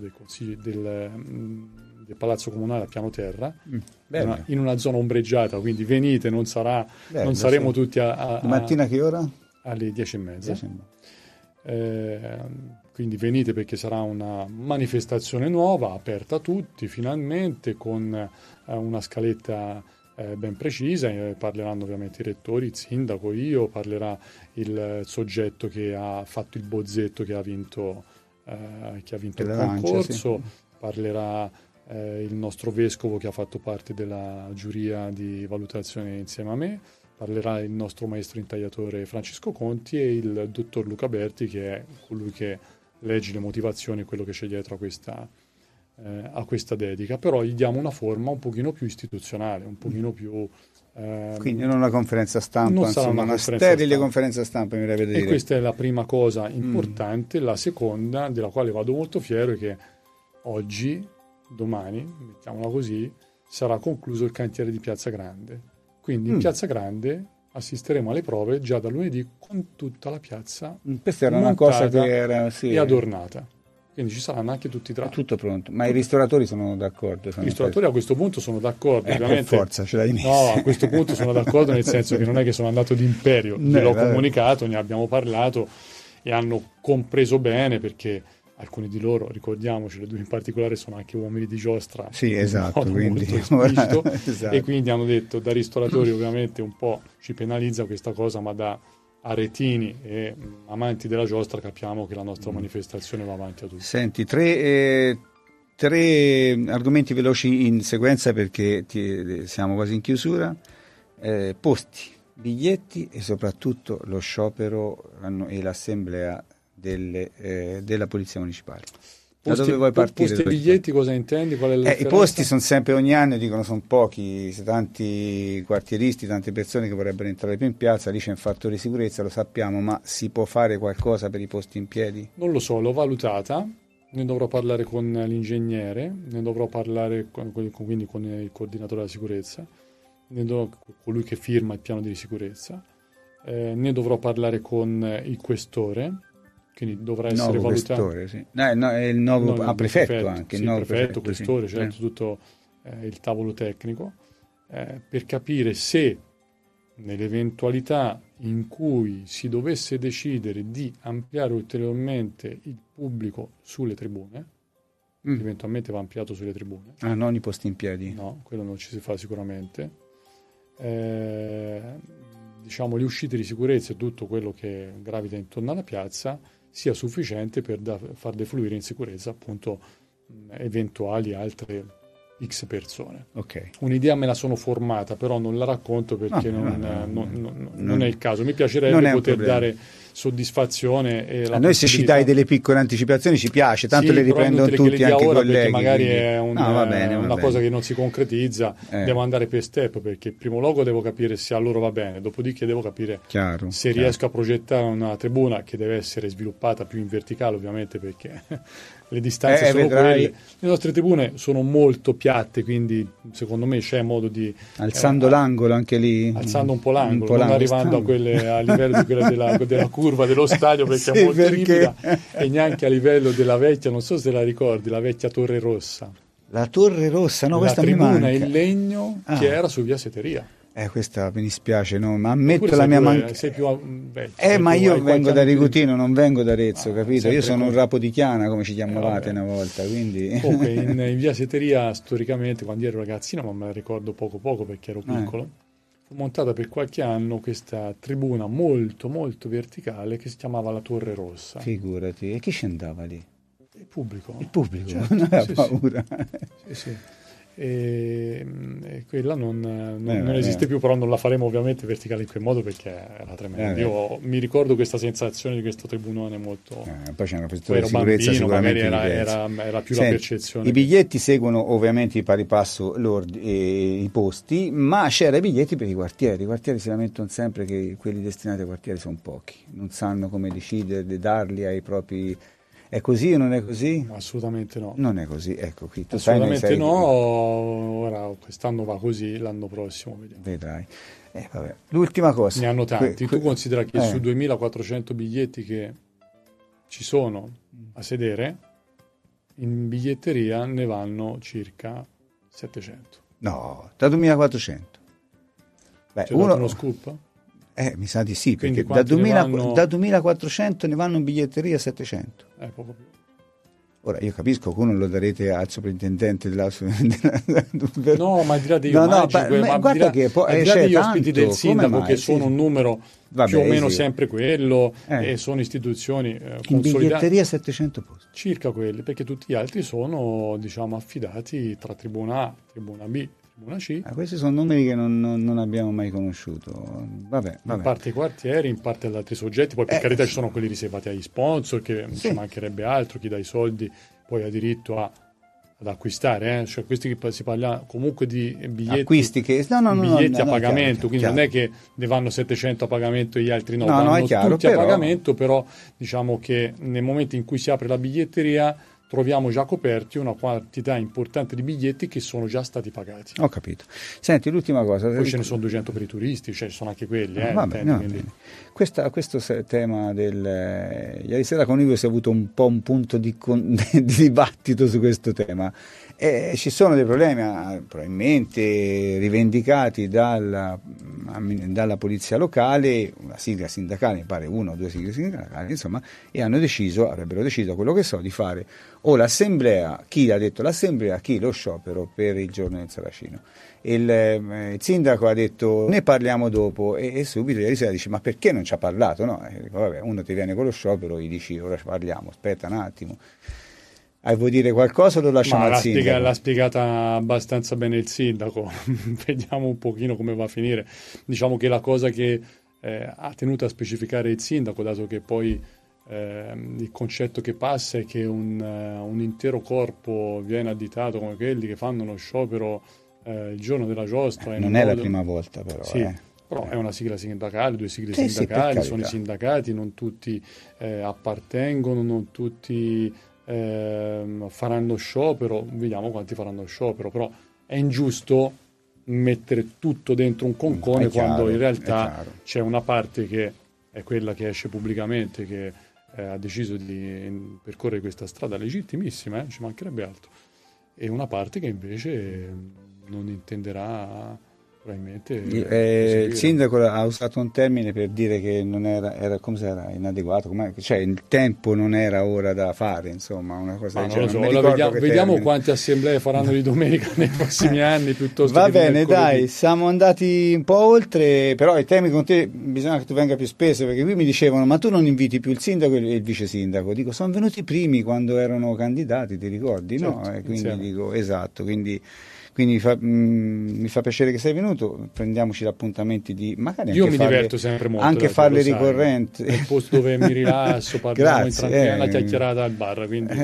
del palazzo comunale a piano terra, in una zona ombreggiata, quindi venite, non saremo tutti Domattina a che ora? Alle 10:30. Quindi venite, perché sarà una manifestazione nuova, aperta a tutti finalmente, con una scaletta ben precisa. Parleranno ovviamente i rettori, il sindaco, io, parlerà il soggetto che ha fatto il bozzetto, che ha vinto il concorso, parlerà il nostro vescovo, che ha fatto parte della giuria di valutazione insieme a me, parlerà il nostro maestro intagliatore Francesco Conti e il dottor Luca Berti, che è colui che legge le motivazioni, quello che c'è dietro a questa dedica. Però gli diamo una forma un pochino più istituzionale, un pochino più... quindi non una conferenza stampa, insomma, una sterile conferenza stampa, mi deve dire. E questa è la prima cosa importante. La seconda, della quale vado molto fiero, è che oggi, domani, mettiamola così, sarà concluso il cantiere di Piazza Grande. Quindi in Piazza Grande assisteremo alle prove già da lunedì, con tutta la piazza questa era una cosa che era e adornata. Quindi ci saranno anche tutti i tratti. Tutto pronto. Ma i ristoratori sono d'accordo? I ristoratori a questo punto sono d'accordo. Per forza, ce l'hai messo. No, a questo punto sono d'accordo, nel senso che non è che sono andato d'imperio, gliel'ho comunicato, ne abbiamo parlato e hanno compreso bene, perché alcuni di loro, ricordiamoci, le due in particolare, sono anche uomini di giostra. Sì, esatto. Quindi, esatto. E quindi hanno detto, da ristoratori ovviamente un po' ci penalizza questa cosa, ma da aretini e amanti della giostra capiamo che la nostra manifestazione va avanti a tutti. Senti, tre argomenti veloci in sequenza, perché siamo quasi in chiusura. Posti, biglietti e soprattutto lo sciopero e l'assemblea della Polizia Municipale. Da dove vuoi partire? Posti e biglietti, cosa intendi? Qual è la I posti sono sempre, ogni anno dicono sono pochi, tanti quartieristi, tante persone che vorrebbero entrare più in piazza. Lì c'è un fattore di sicurezza, lo sappiamo, ma si può fare qualcosa per i posti in piedi? Non lo so, l'ho valutata, ne dovrò parlare con l'ingegnere, ne dovrò parlare quindi con il coordinatore della sicurezza, colui che firma il piano di sicurezza, ne dovrò parlare con il questore, quindi dovrà essere valutato. Questore, sì. È il nuovo prefetto anche. Sì, il nuovo prefetto, questore, sì. certo, tutto il tavolo tecnico, per capire se, nell'eventualità in cui si dovesse decidere di ampliare ulteriormente il pubblico sulle tribune, eventualmente va ampliato sulle tribune. Non i posti in piedi? No, quello non ci si fa sicuramente. Diciamo, le uscite di sicurezza e tutto quello che gravita intorno alla piazza sia sufficiente per far defluire in sicurezza appunto eventuali altre X persone. Okay. Un'idea me la sono formata, però non la racconto perché non è il caso. Mi piacerebbe poter dare soddisfazione. A noi se ci dai delle piccole anticipazioni ci piace, tanto le riprendono tutti, anche i colleghi. Magari è una cosa che non si concretizza, devo andare per step, perché in primo luogo devo capire se a loro va bene, dopodiché devo capire se riesco a progettare una tribuna che deve essere sviluppata più in verticale, ovviamente, perché le distanze sono quelle. Le nostre tribune sono molto piatte, quindi secondo me c'è modo di... Alzando l'angolo anche lì? Alzando un po' l'angolo, non arrivando a livello di quella della curva dello stadio, perché è molto ripida, e neanche a livello della vecchia, non so se la ricordi, la vecchia Torre Rossa. La Torre Rossa? No, questa mi manca. La tribuna in legno che era su via Seteria. Questa mi dispiace, no? Ma ammetto la mia mancanza. Sei più vecchio. Ma io vengo da Rigutino, non vengo da Arezzo, capito? Io sono un rapo di Chiana, come ci chiamavate una volta, quindi... Comunque, in via Seteria, storicamente, quando ero ragazzino, ma me la ricordo poco perché ero piccolo, fu montata per qualche anno questa tribuna molto, molto verticale che si chiamava la Torre Rossa. Figurati, e chi scendava lì? Il pubblico. Il pubblico, certo, non aveva paura. Sì. E quella non esiste più, però non la faremo ovviamente verticale in quel modo, perché era tremendo. Io mi ricordo questa sensazione di questo tribunone molto... poi c'è una questione di sicurezza, sicuramente era più la percezione. I biglietti seguono ovviamente di pari passo i posti, ma c'era i biglietti per i quartieri. I quartieri si lamentano sempre che quelli destinati ai quartieri sono pochi, non sanno come decidere di darli ai propri È così o non è così? Assolutamente no. Non è così, ecco qui. Tu Assolutamente no, ora quest'anno va così, l'anno prossimo vediamo. Vedrai. Vabbè. L'ultima cosa. Ne hanno tanti. Tu considera che su 2400 biglietti che ci sono a sedere, in biglietteria ne vanno circa 700. No, da 2400. Beh, C'è uno scoop? Mi sa di sì, perché da 2400 ne vanno in biglietteria 700. Poco più. Ora, io capisco che uno lo darete al sovrintendente no, ma al di là degli omaggi, ma guarda che al di là degli ospiti del sindaco, che sono un numero più o meno sempre quello, e sono istituzioni in biglietteria 700 posti. Circa quelli, perché tutti gli altri sono, diciamo, affidati tra tribuna A, tribuna B, tribuna C. Questi sono numeri che non abbiamo mai conosciuto. Vabbè. In parte ai quartieri, in parte ad altri soggetti, poi per carità ci sono quelli riservati agli sponsor, che non ci mancherebbe altro, chi dà i soldi poi ha diritto ad acquistare, cioè questi che si parla comunque di biglietti, acquisti che biglietti a pagamento, chiaro, quindi chiaro. Non è che ne vanno 700 a pagamento e gli altri no, vanno è chiaro, tutti però... a pagamento, però diciamo che nel momento in cui si apre la biglietteria troviamo già coperti una quantità importante di biglietti che sono già stati pagati. Ho capito. Senti, l'ultima cosa. Poi ce ne sono 200 per i turisti, cioè ci sono anche quelli. Quindi... Questo tema ieri sera con Ivo si è avuto un po' un punto di dibattito su questo tema. Ci sono dei problemi probabilmente rivendicati dalla polizia locale, una sigla sindacale, mi pare una o due sigle sindacali, insomma, e avrebbero deciso, quello che so, di fare o l'assemblea, chi l'ha detto l'assemblea, chi lo sciopero per il giorno del Saracino. Il sindaco ha detto ne parliamo dopo e subito ieri sera dice ma perché non ci ha parlato? No? Dico, vabbè, uno ti viene con lo sciopero, gli dici ora parliamo, aspetta un attimo. Vuoi dire qualcosa o lo lasciamo al sindaco? L'ha spiegata abbastanza bene il sindaco, vediamo un pochino come va a finire. Diciamo che la cosa che ha tenuto a specificare il sindaco, dato che poi il concetto che passa è che un intero corpo viene additato come quelli che fanno lo sciopero il giorno della giostra. Non è la prima volta però. Sì. Però è una sigla sindacale, due sigle sindacali, sono i sindacati, non tutti appartengono, non tutti faranno sciopero, vediamo quanti faranno sciopero, però è ingiusto mettere tutto dentro un concone quando in realtà c'è una parte che è quella che esce pubblicamente, che ha deciso di percorrere questa strada legittimissima, ci mancherebbe altro, e una parte che invece non intenderà probabilmente. Il sindaco ha usato un termine per dire che non era come se era inadeguato, cioè il tempo non era ora da fare, insomma, una cosa del genere. Non lo so, vediamo quante assemblee faranno di domenica nei prossimi anni piuttosto va che bene, dai, siamo andati un po' oltre, però i temi con te bisogna che tu venga più spesso, perché qui mi dicevano ma tu non inviti più il sindaco e il vice sindaco. Dico, sono venuti i primi quando erano candidati, ti ricordi? Certo, no? Quindi insieme. Dico, esatto, quindi mi fa piacere che sei venuto, prendiamoci l'appuntamenti di magari io mi diverto sempre molto anche farle ricorrenti nel posto dove mi rilasso, parliamo in tranquilla, una chiacchierata al bar, quindi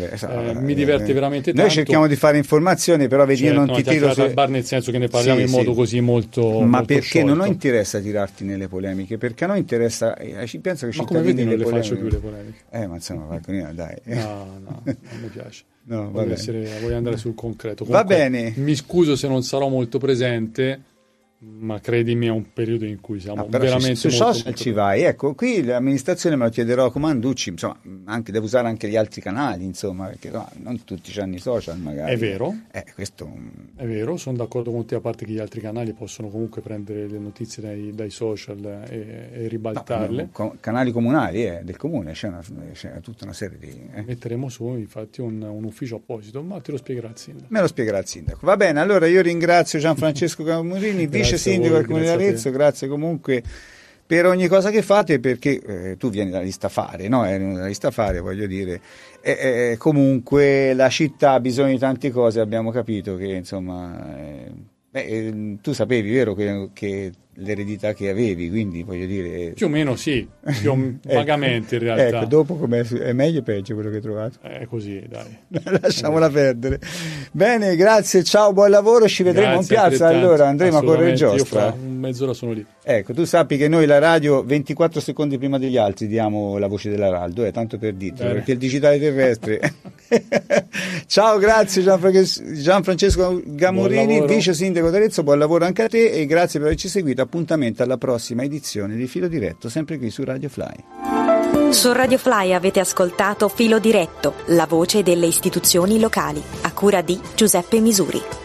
mi diverte veramente tanto. Noi cerchiamo di fare informazioni, però vedi, io non ti tiro al bar nel senso che ne parliamo in modo così molto ma molto perché sciolto. non interessa tirarti nelle polemiche, perché a noi interessa, penso che ma come vedi non le faccio più le polemiche, ma insomma Falconino, dai, no non mi piace. No, voglio andare sul concreto. Comunque, va bene. Mi scuso se non sarò molto presente, ma credimi è un periodo in cui siamo veramente su social ci vai. Ecco, qui l'amministrazione me lo chiederò come Anducci, insomma, devo usare anche gli altri canali, insomma, perché non tutti hanno i social magari. È vero. Questo è vero, sono d'accordo con te, a parte che gli altri canali possono comunque prendere le notizie dai social e ribaltarle. Canali comunali del comune, c'è tutta una serie di metteremo su infatti un ufficio apposito, ma te lo spiegherà il sindaco. Me lo spiegherà il sindaco. Va bene, allora io ringrazio Gianfrancesco Camurini, vice sindaco del Comune di Arezzo, grazie comunque per ogni cosa che fate, perché tu vieni dalla lista Fare, no? Eri dalla lista Fare, voglio dire, comunque la città ha bisogno di tante cose, abbiamo capito che insomma Tu sapevi, vero, che l'eredità che avevi, quindi voglio dire... Più o meno sì, vagamente in realtà. Ecco, dopo è meglio o peggio quello che hai trovato? È così, dai. Lasciamola perdere. Bene, grazie, ciao, buon lavoro, ci vedremo in piazza, allora andremo a correre giostra. Io fra mezz'ora sono lì. Ecco, tu sappi che noi la radio 24 secondi prima degli altri diamo la voce dell'Araldo, tanto per dirtelo, perché il digitale terrestre... Ciao, grazie Gianfrancesco Gamorini, vice sindaco d'Arezzo, buon lavoro anche a te e grazie per averci seguito. Appuntamento alla prossima edizione di Filo Diretto, sempre qui su Radio Fly. Su Radio Fly avete ascoltato Filo Diretto, la voce delle istituzioni locali, a cura di Giuseppe Misuri.